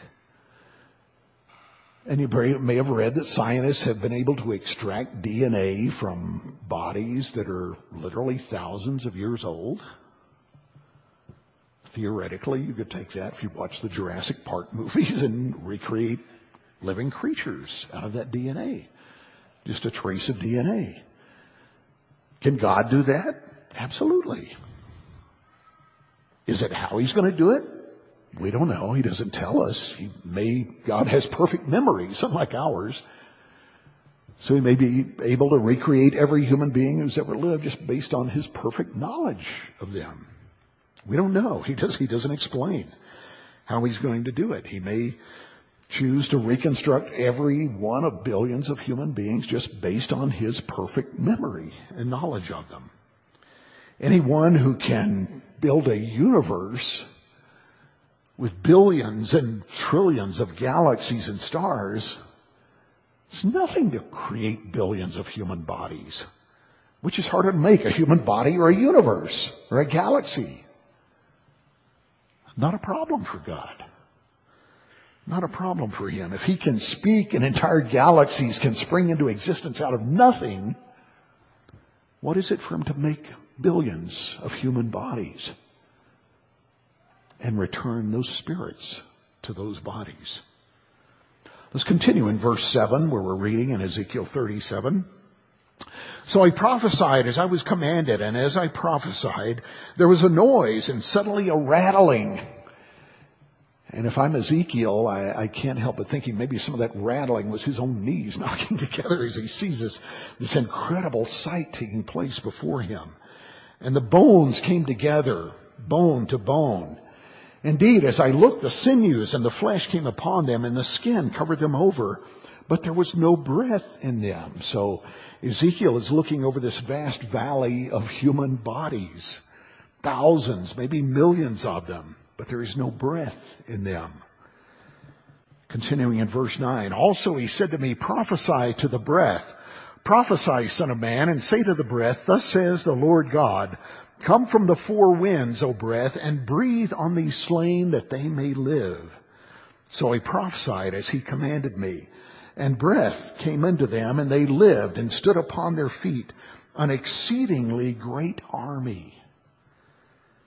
And you may have read that scientists have been able to extract D N A from bodies that are literally thousands of years old. Theoretically, you could take that if you watch the Jurassic Park movies and recreate living creatures out of that D N A. Just a trace of D N A. Can God do that? Absolutely. Is it how he's going to do it? We don't know. He doesn't tell us. He may, God has perfect memories, unlike ours. So he may be able to recreate every human being who's ever lived just based on his perfect knowledge of them. We don't know. He does, he doesn't explain how he's going to do it. He may choose to reconstruct every one of billions of human beings just based on his perfect memory and knowledge of them. Anyone who can build a universe with billions and trillions of galaxies and stars, it's nothing to create billions of human bodies. Which is harder to make, a human body or a universe or a galaxy? Not a problem for God. Not a problem for him. If he can speak and entire galaxies can spring into existence out of nothing, what is it for him to make billions of human bodies and return those spirits to those bodies? Let's continue in verse seven, where we're reading in Ezekiel thirty-seven. So I prophesied as I was commanded, and as I prophesied, there was a noise and suddenly a rattling. And if I'm Ezekiel, I, I can't help but thinking maybe some of that rattling was his own knees knocking together as he sees this, this incredible sight taking place before him. And the bones came together, bone to bone. Indeed, as I looked, the sinews and the flesh came upon them, and the skin covered them over, but there was no breath in them. So Ezekiel is looking over this vast valley of human bodies, thousands, maybe millions of them, but there is no breath in them. Continuing in verse nine, also he said to me, prophesy to the breath. Prophesy, son of man, and say to the breath, thus says the Lord God, come from the four winds, O breath, and breathe on these slain that they may live. So he prophesied as he commanded me. And breath came into them, and they lived and stood upon their feet, an exceedingly great army.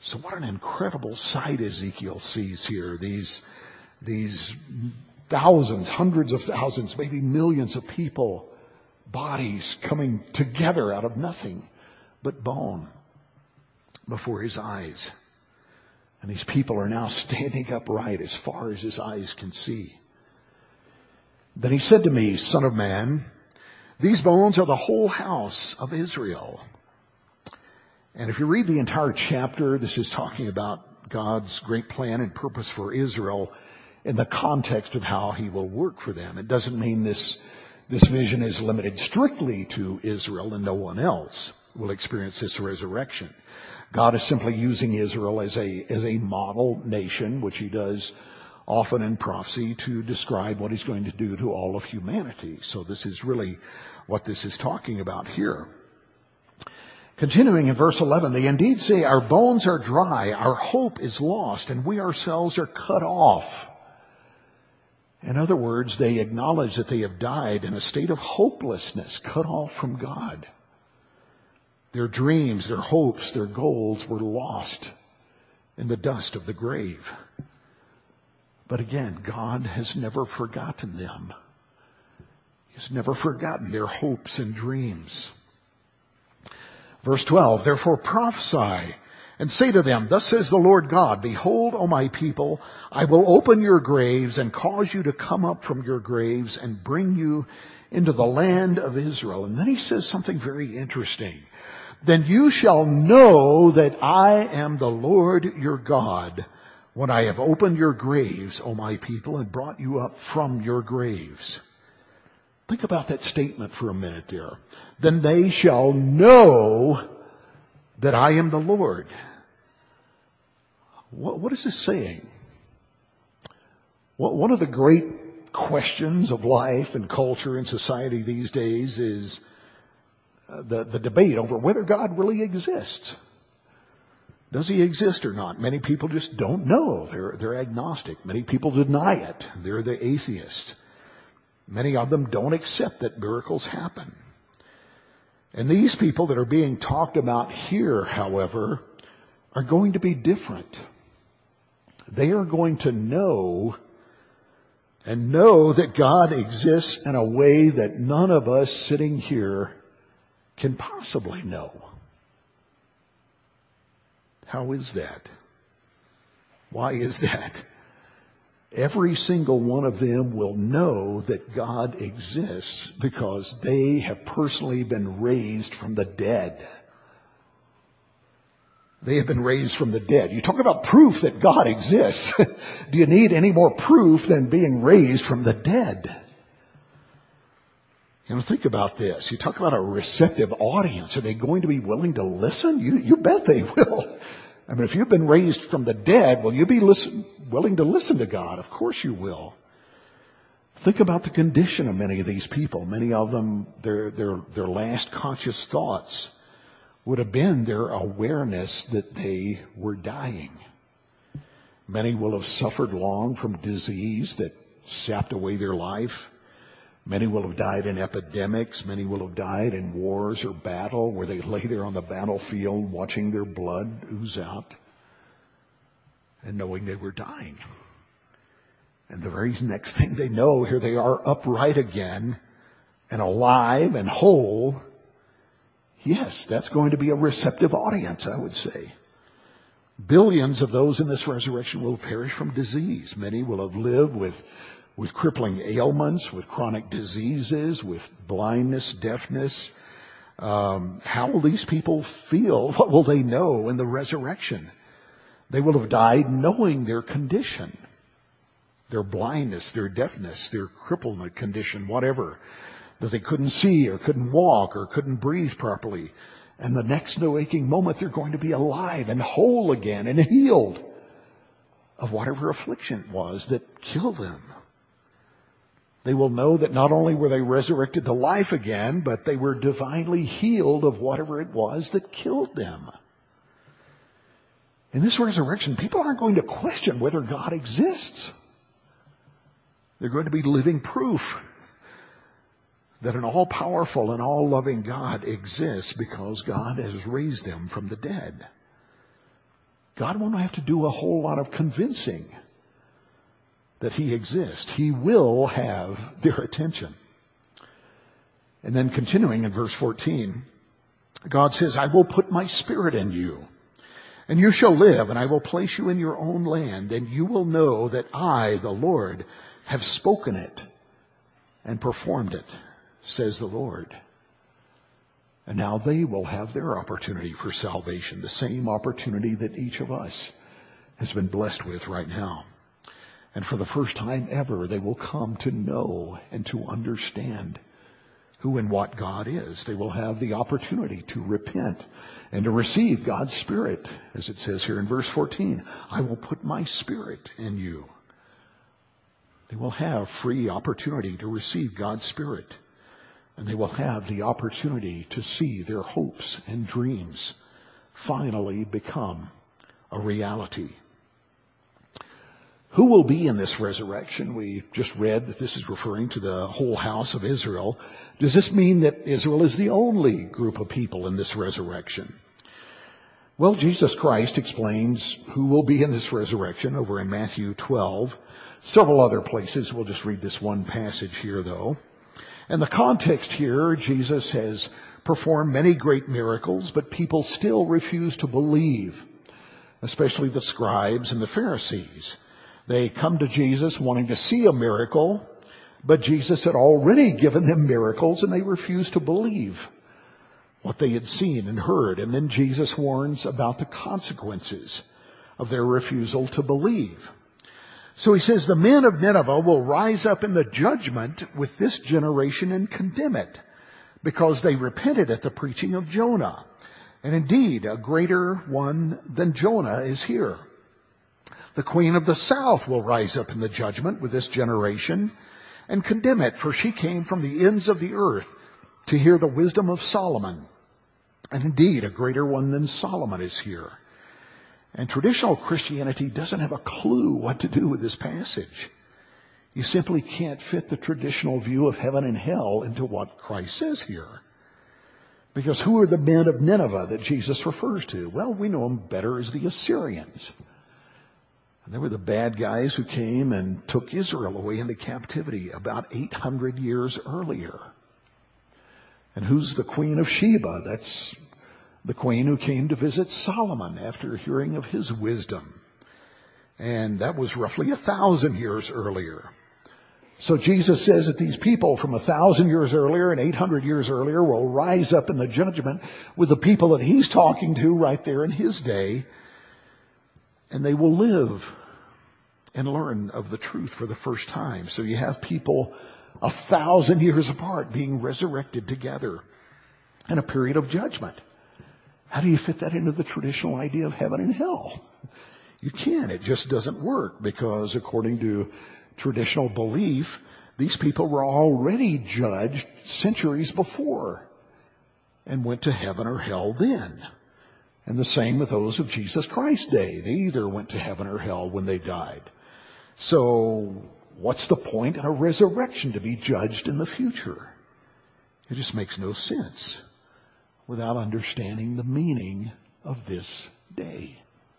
So what an incredible sight Ezekiel sees here. These, these thousands, hundreds of thousands, maybe millions of people, bodies coming together out of nothing but bone before his eyes. And these people are now standing upright as far as his eyes can see. Then he said to me, Son of man, these bones are the whole house of Israel. And if you read the entire chapter, this is talking about God's great plan and purpose for Israel in the context of how he will work for them. It doesn't mean this, this vision is limited strictly to Israel and no one else will experience this resurrection. God is simply using Israel as a, as a model nation, which he does often in prophecy to describe what he's going to do to all of humanity. So this is really what this is talking about here. Continuing in verse eleven, they indeed say, our bones are dry, our hope is lost, and we ourselves are cut off. In other words, they acknowledge that they have died in a state of hopelessness, cut off from God. Their dreams, their hopes, their goals were lost in the dust of the grave. But again, God has never forgotten them. He's never forgotten their hopes and dreams. Verse twelve, therefore prophesy and say to them, thus says the Lord God, behold, O my people, I will open your graves and cause you to come up from your graves and bring you into the land of Israel. And then he says something very interesting. Then you shall know that I am the Lord your God when I have opened your graves, O my people, and brought you up from your graves. Think about that statement for a minute there. Then they shall know that I am the Lord. What, what is this saying? Well, one of the great questions of life and culture and society these days is the, the debate over whether God really exists. Does he exist or not? Many people just don't know. They're, they're agnostic. Many people deny it. They're the atheists. Many of them don't accept that miracles happen. And these people that are being talked about here, however, are going to be different. They are going to know and know that God exists in a way that none of us sitting here can possibly know. How is that? Why is that? Every single one of them will know that God exists because they have personally been raised from the dead. They have been raised from the dead. You talk about proof that God exists. Do you need any more proof than being raised from the dead? You know, think about this. You talk about a receptive audience. Are they going to be willing to listen? You, you bet they will. I mean, if you've been raised from the dead, will you be listen, willing to listen to God? Of course you will. Think about the condition of many of these people. Many of them, their, their, their last conscious thoughts would have been their awareness that they were dying. Many will have suffered long from disease that sapped away their life. Many will have died in epidemics. Many will have died in wars or battle where they lay there on the battlefield watching their blood ooze out and knowing they were dying. And the very next thing they know, here they are upright again and alive and whole. Yes, that's going to be a receptive audience, I would say. Billions of those in this resurrection will perish from disease. Many will have lived with with crippling ailments, with chronic diseases, with blindness, deafness. Um, how will these people feel? What will they know in the resurrection? They will have died knowing their condition, their blindness, their deafness, their cripplement condition, whatever, that they couldn't see or couldn't walk or couldn't breathe properly. And the next waking moment, they're going to be alive and whole again and healed of whatever affliction it was that killed them. They will know that not only were they resurrected to life again, but they were divinely healed of whatever it was that killed them. In this resurrection, people aren't going to question whether God exists. They're going to be living proof that an all-powerful and all-loving God exists because God has raised them from the dead. God won't have to do a whole lot of convincing that he exists. He will have their attention. And then continuing in verse fourteen, God says, I will put my spirit in you, and you shall live, and I will place you in your own land, and you will know that I, the Lord, have spoken it and performed it, says the Lord. And now they will have their opportunity for salvation, the same opportunity that each of us has been blessed with right now. And for the first time ever, they will come to know and to understand who and what God is. They will have the opportunity to repent and to receive God's Spirit, as it says here in verse fourteen. I will put my Spirit in you. They will have free opportunity to receive God's Spirit. And they will have the opportunity to see their hopes and dreams finally become a reality. Who will be in this resurrection? We just read that this is referring to the whole house of Israel. Does this mean that Israel is the only group of people in this resurrection? Well, Jesus Christ explains who will be in this resurrection over in Matthew twelve. Several other places. We'll just read this one passage here, though. And the context here, Jesus has performed many great miracles, but people still refuse to believe, especially the scribes and the Pharisees. They come to Jesus wanting to see a miracle, but Jesus had already given them miracles, and they refused to believe what they had seen and heard. And then Jesus warns about the consequences of their refusal to believe. So he says, the men of Nineveh will rise up in the judgment with this generation and condemn it, because they repented at the preaching of Jonah. And indeed, a greater one than Jonah is here. The queen of the south will rise up in the judgment with this generation and condemn it, for she came from the ends of the earth to hear the wisdom of Solomon. And indeed, a greater one than Solomon is here. And traditional Christianity doesn't have a clue what to do with this passage. You simply can't fit the traditional view of heaven and hell into what Christ says here. Because who are the men of Nineveh that Jesus refers to? Well, we know them better as the Assyrians. And they were the bad guys who came and took Israel away into captivity about eight hundred years earlier. And who's the Queen of Sheba? That's the queen who came to visit Solomon after hearing of his wisdom. And that was roughly a thousand years earlier. So Jesus says that these people from a thousand years earlier and eight hundred years earlier will rise up in the judgment with the people that he's talking to right there in his day. And they will live and learn of the truth for the first time. So you have people a thousand years apart being resurrected together in a period of judgment. How do you fit that into the traditional idea of heaven and hell? You can't. It just doesn't work, because according to traditional belief, these people were already judged centuries before and went to heaven or hell then. And the same with those of Jesus Christ's day. They either went to heaven or hell when they died. So what's the point in a resurrection to be judged in the future? It just makes no sense without understanding the meaning of this day.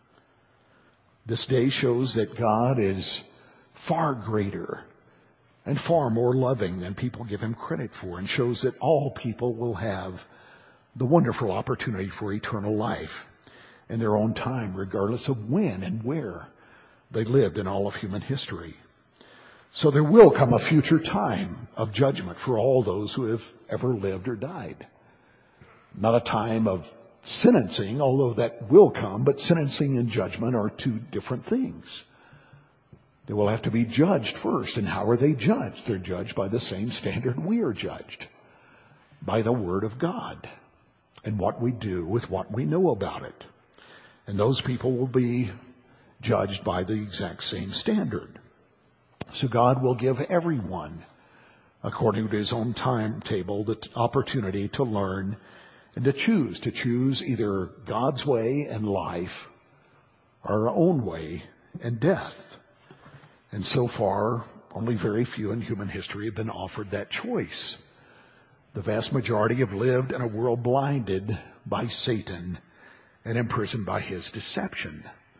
This day shows that God is far greater and far more loving than people give him credit for, and shows that all people will have the wonderful opportunity for eternal life in their own time, regardless of when and where they lived in all of human history. So there will come a future time of judgment for all those who have ever lived or died. Not a time of sentencing, although that will come, but sentencing and judgment are two different things. They will have to be judged first. And how are they judged? They're judged by the same standard we are judged, by the Word of God and what we do with what we know about it. And those people will be judged by the exact same standard. So God will give everyone, according to his own timetable, the opportunity to learn and to choose, to choose either God's way and life or our own way and death. And so far, only very few in human history have been offered that choice. The vast majority have lived in a world blinded by Satan and imprisoned by his deception.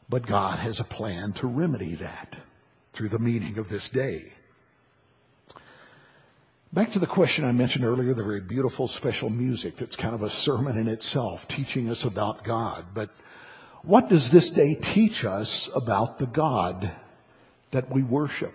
But God has a plan to remedy that through the meaning of this day. Back to the question I mentioned earlier, the very beautiful special music that's kind of a sermon in itself, teaching us about God. But what does this day teach us about the God that we worship?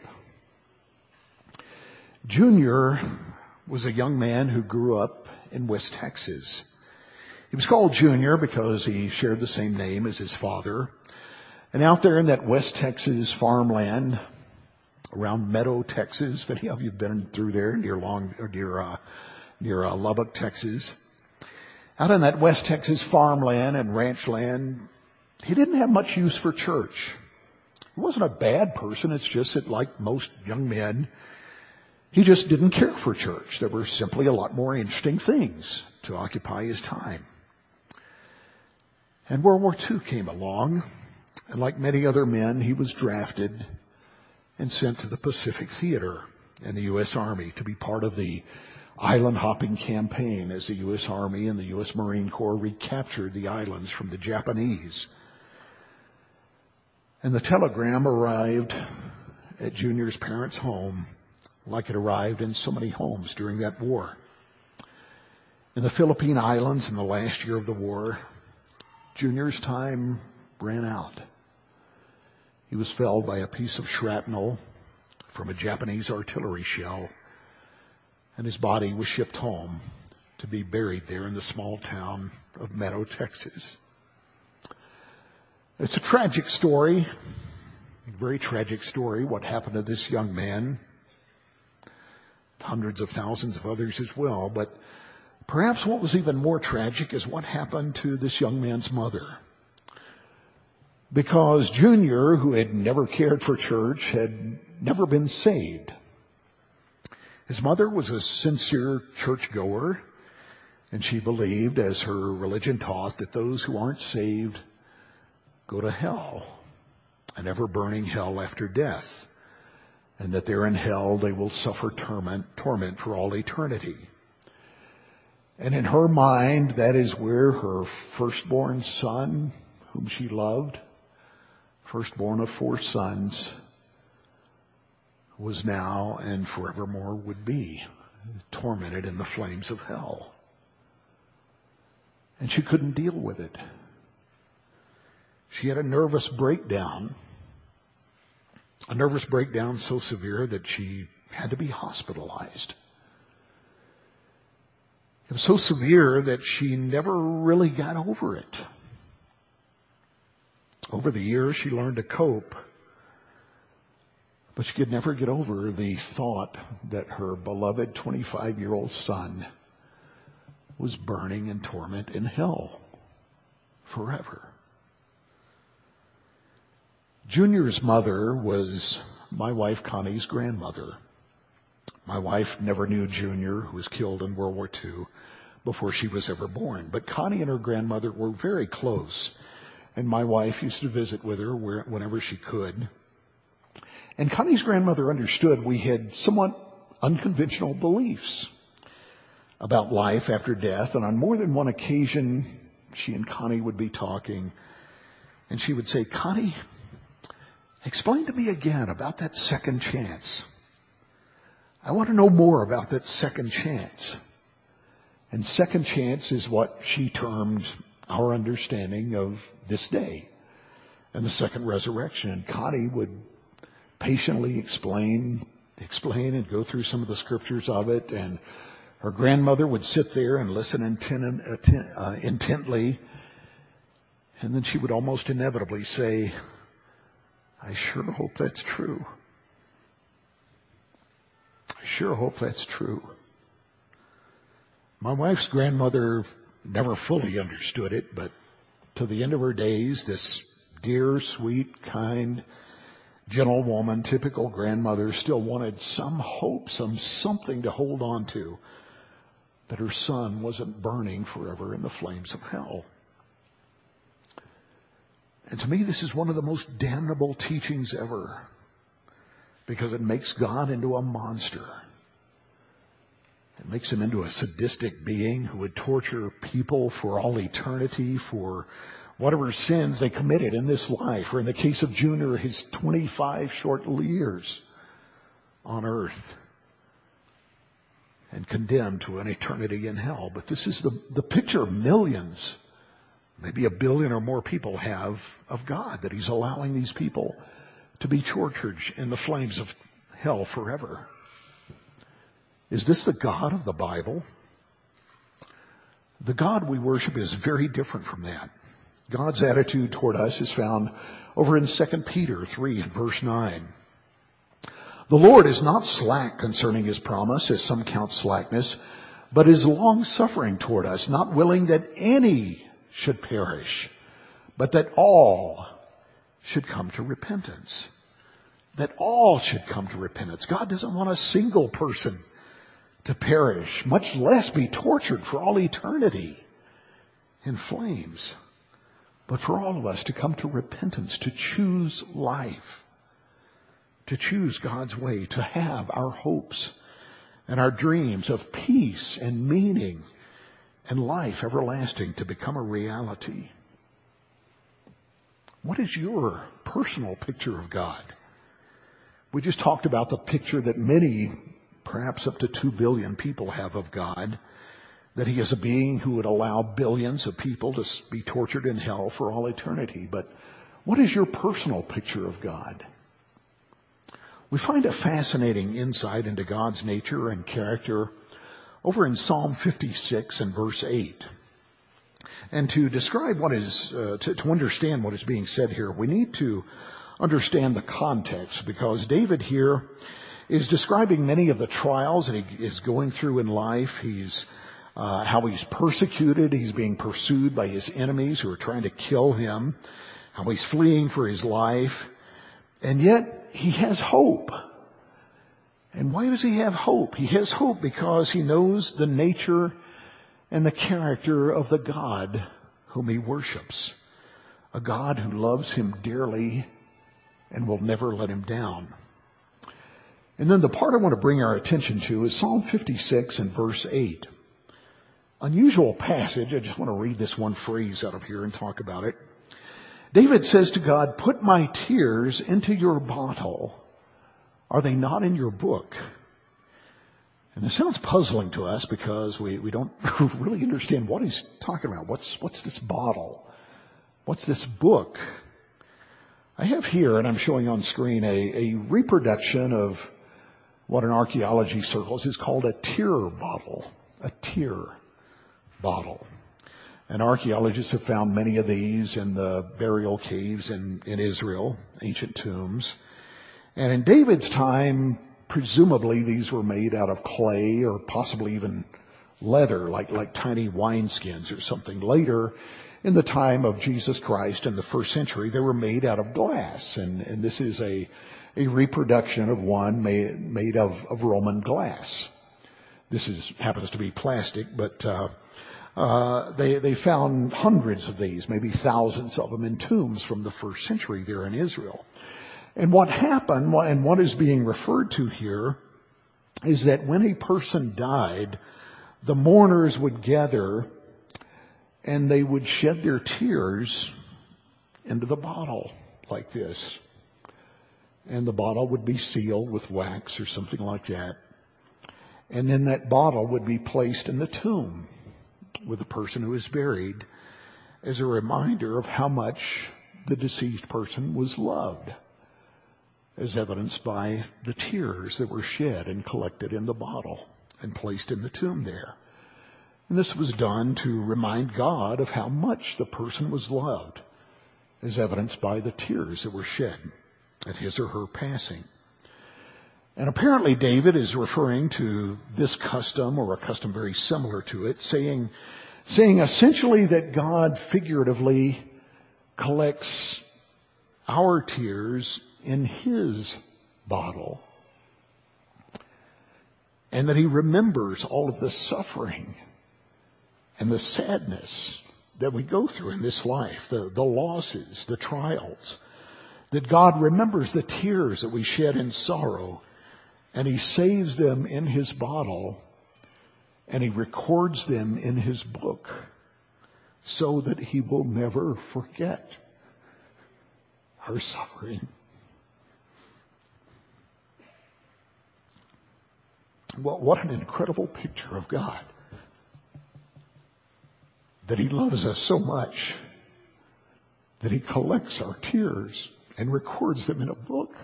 Junior was a young man who grew up in West Texas. He was called Junior because he shared the same name as his father. And out there in that West Texas farmland, around Meadow, Texas, if any of you have been through there near Long or near uh, near uh, Lubbock, Texas, out in that West Texas farmland and ranch land, he didn't have much use for church. He wasn't a bad person. It's just that, like most young men, he just didn't care for church. There were simply a lot more interesting things to occupy his time. And World War Two came along, and like many other men, he was drafted and sent to the Pacific Theater in the U S Army to be part of the island hopping campaign as the U S Army and the U S Marine Corps recaptured the islands from the Japanese. And the telegram arrived at Junior's parents' home like it arrived in so many homes during that war. In the Philippine Islands in the last year of the war, Junior's time ran out. He was felled by a piece of shrapnel from a Japanese artillery shell, and his body was shipped home to be buried there in the small town of Meadow, Texas. It's a tragic story, a very tragic story, what happened to this young man, hundreds of thousands of others as well, but perhaps what was even more tragic is what happened to this young man's mother. Because Junior, who had never cared for church, had never been saved. His mother was a sincere churchgoer, and she believed, as her religion taught, that those who aren't saved go to hell, an ever-burning hell after death, and that they're in hell, they will suffer torment, torment for all eternity. And in her mind, that is where her firstborn son, whom she loved, firstborn of four sons, was now and forevermore would be tormented in the flames of hell. And she couldn't deal with it. She had a nervous breakdown, a nervous breakdown so severe that she had to be hospitalized. It was so severe that she never really got over it. Over the years, she learned to cope, but she could never get over the thought that her beloved twenty-five-year-old son was burning in torment in hell forever. Junior's mother was my wife Connie's grandmother. My wife never knew Junior, who was killed in World War Two, before she was ever born. But Connie and her grandmother were very close. And my wife used to visit with her where, whenever she could. And Connie's grandmother understood we had somewhat unconventional beliefs about life after death. And on more than one occasion, she and Connie would be talking. And she would say, "Connie, explain to me again about that second chance. I want to know more about that second chance." And second chance is what she termed our understanding of this day and the second resurrection. And Connie would patiently explain, explain and go through some of the scriptures of it. And her grandmother would sit there and listen intent, uh, intently. And then she would almost inevitably say, "I sure hope that's true. I sure hope that's true." My wife's grandmother never fully understood it, but to the end of her days, this dear, sweet, kind, gentle woman, typical grandmother, still wanted some hope, some something to hold on to, that her son wasn't burning forever in the flames of hell. And to me, this is one of the most damnable teachings ever, because it makes God into a monster. It makes him into a sadistic being who would torture people for all eternity for whatever sins they committed in this life, or in the case of Junior, his twenty-five short years on earth, and condemned to an eternity in hell. But this is the, the picture millions, maybe a billion or more people have of God, that he's allowing these people to be tortured in the flames of hell forever. Is this the God of the Bible? The God we worship is very different from that. God's attitude toward us is found over in Second Peter three and verse nine. The Lord is not slack concerning his promise, as some count slackness, but is long-suffering toward us, not willing that any should perish, but that all should come to repentance. That all should come to repentance. God doesn't want a single person to perish, much less be tortured for all eternity in flames, but for all of us to come to repentance, to choose life, to choose God's way, to have our hopes and our dreams of peace and meaning and life everlasting to become a reality. What is your personal picture of God? We just talked about the picture that many, perhaps up to two billion people have of God, that he is a being who would allow billions of people to be tortured in hell for all eternity. But what is your personal picture of God? We find a fascinating insight into God's nature and character over in Psalm fifty-six and verse eight. And to describe what is, uh, to, to understand what is being said here, we need to understand the context, because David here is describing many of the trials that he is going through in life. He's uh, how he's persecuted. He's being pursued by his enemies who are trying to kill him. How he's fleeing for his life. And yet he has hope. And why does he have hope? He has hope because he knows the nature and the character of the God whom he worships. A God who loves him dearly and will never let him down. And then the part I want to bring our attention to is Psalm fifty-six and verse eight. Unusual passage. I just want to read this one phrase out of here and talk about it. David says to God, "Put my tears into your bottle. Are they not in your book?" And this sounds puzzling to us because we, we don't really understand what he's talking about. What's, what's this bottle? What's this book? I have here, and I'm showing on screen, a, a reproduction of what in archaeology circles is called a tear bottle. A tear bottle. And archaeologists have found many of these in the burial caves in, in Israel, ancient tombs. And in David's time, presumably these were made out of clay or possibly even leather, like, like tiny wineskins or something. Later, in the time of Jesus Christ in the first century, they were made out of glass. And, and this is a, a reproduction of one made, made of, of Roman glass. This is, happens to be plastic, but, uh, Uh, they, they found hundreds of these, maybe thousands of them in tombs from the first century there in Israel. And what happened, and what is being referred to here, is that when a person died, the mourners would gather and they would shed their tears into the bottle like this. And the bottle would be sealed with wax or something like that. And then that bottle would be placed in the tomb with the person who is buried as a reminder of how much the deceased person was loved, as evidenced by the tears that were shed and collected in the bottle and placed in the tomb there. And this was done to remind God of how much the person was loved, as evidenced by the tears that were shed at his or her passing. And apparently David is referring to this custom, or a custom very similar to it, saying, saying essentially that God figuratively collects our tears in his bottle, and that he remembers all of the suffering and the sadness that we go through in this life, the, the losses, the trials, that God remembers the tears that we shed in sorrow, and he saves them in his bottle, and he records them in his book, so that he will never forget our suffering. Well, what an incredible picture of God, that he loves us so much that he collects our tears and records them in a book.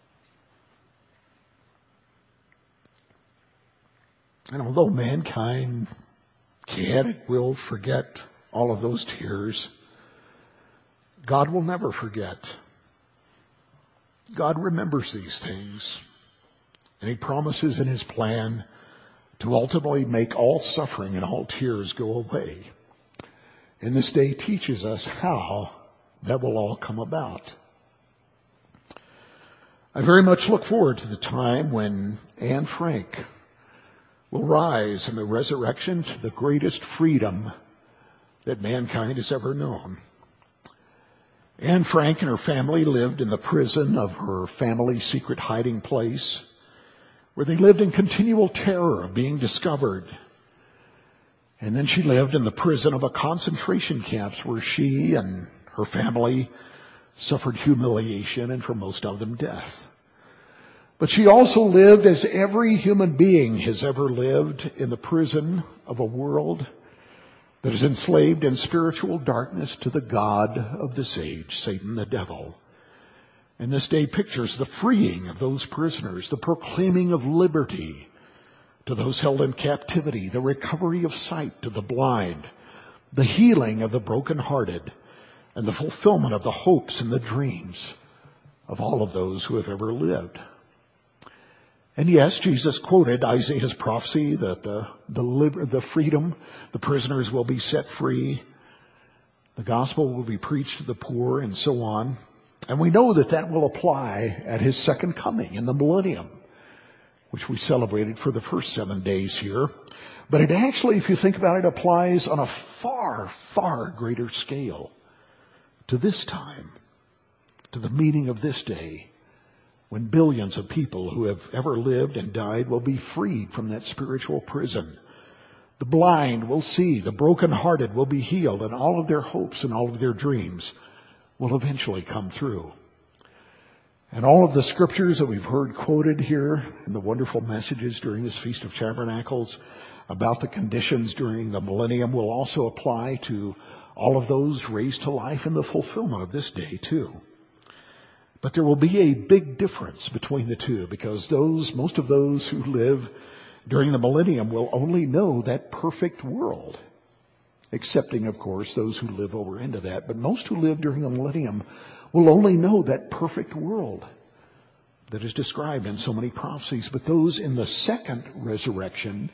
And although mankind can and will forget all of those tears, God will never forget. God remembers these things, and he promises in his plan to ultimately make all suffering and all tears go away. And this day teaches us how that will all come about. I very much look forward to the time when Anne Frank will rise in the resurrection to the greatest freedom that mankind has ever known. Anne Frank and her family lived in the prison of her family's secret hiding place, where they lived in continual terror of being discovered. And then she lived in the prison of a concentration camp where she and her family suffered humiliation and for most of them death. But she also lived as every human being has ever lived in the prison of a world that is enslaved in spiritual darkness to the god of this age, Satan the devil. And this day pictures the freeing of those prisoners, the proclaiming of liberty to those held in captivity, the recovery of sight to the blind, the healing of the brokenhearted, and the fulfillment of the hopes and the dreams of all of those who have ever lived. And yes, Jesus quoted Isaiah's prophecy that the, the, liber, the freedom, the prisoners will be set free, the gospel will be preached to the poor, and so on. And we know that that will apply at his second coming in the millennium, which we celebrated for the first seven days here. But it actually, if you think about it, applies on a far, far greater scale to this time, to the meaning of this day, when billions of people who have ever lived and died will be freed from that spiritual prison. The blind will see, the brokenhearted will be healed, and all of their hopes and all of their dreams will eventually come through. And all of the scriptures that we've heard quoted here in the wonderful messages during this Feast of Tabernacles about the conditions during the millennium will also apply to all of those raised to life in the fulfillment of this day too. But there will be a big difference between the two, because those, most of those who live during the millennium will only know that perfect world, excepting, of course, those who live over into that. But most who live during the millennium will only know that perfect world that is described in so many prophecies. But those in the second resurrection,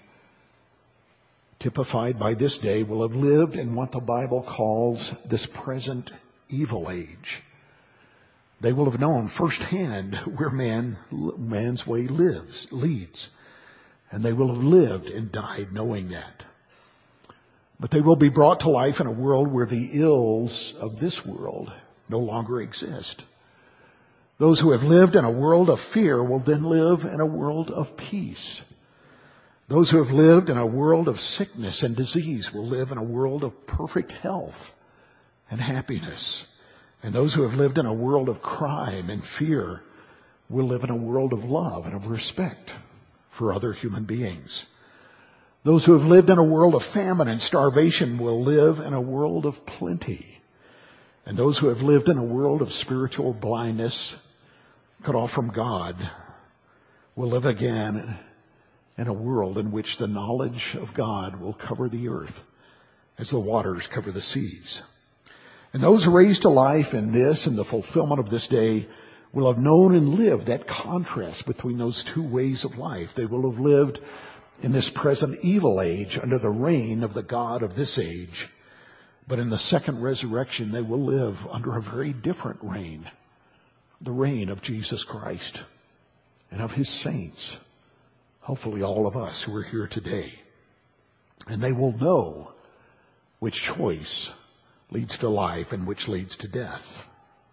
typified by this day, will have lived in what the Bible calls this present evil age. They will have known firsthand where man, man's way lives, leads. And they will have lived and died knowing that. But they will be brought to life in a world where the ills of this world no longer exist. Those who have lived in a world of fear will then live in a world of peace. Those who have lived in a world of sickness and disease will live in a world of perfect health and happiness. And those who have lived in a world of crime and fear will live in a world of love and of respect for other human beings. Those who have lived in a world of famine and starvation will live in a world of plenty. And those who have lived in a world of spiritual blindness, cut off from God, will live again in a world in which the knowledge of God will cover the earth as the waters cover the seas. And those raised to life in this and the fulfillment of this day will have known and lived that contrast between those two ways of life. They will have lived in this present evil age under the reign of the God of this age. But in the second resurrection, they will live under a very different reign, the reign of Jesus Christ and of his saints, hopefully all of us who are here today. And they will know which choice leads to life and which leads to death.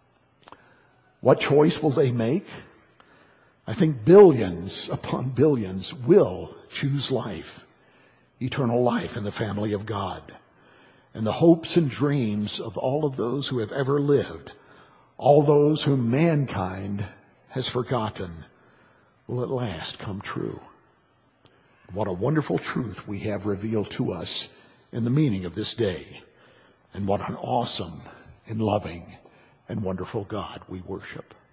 What choice will they make? I think billions upon billions will choose life, eternal life in the family of God. and the hopes and dreams of all of those who have ever lived, all those whom mankind has forgotten, will at last come true. What a wonderful truth we have revealed to us in the meaning of this day, and what an awesome and loving and wonderful God we worship.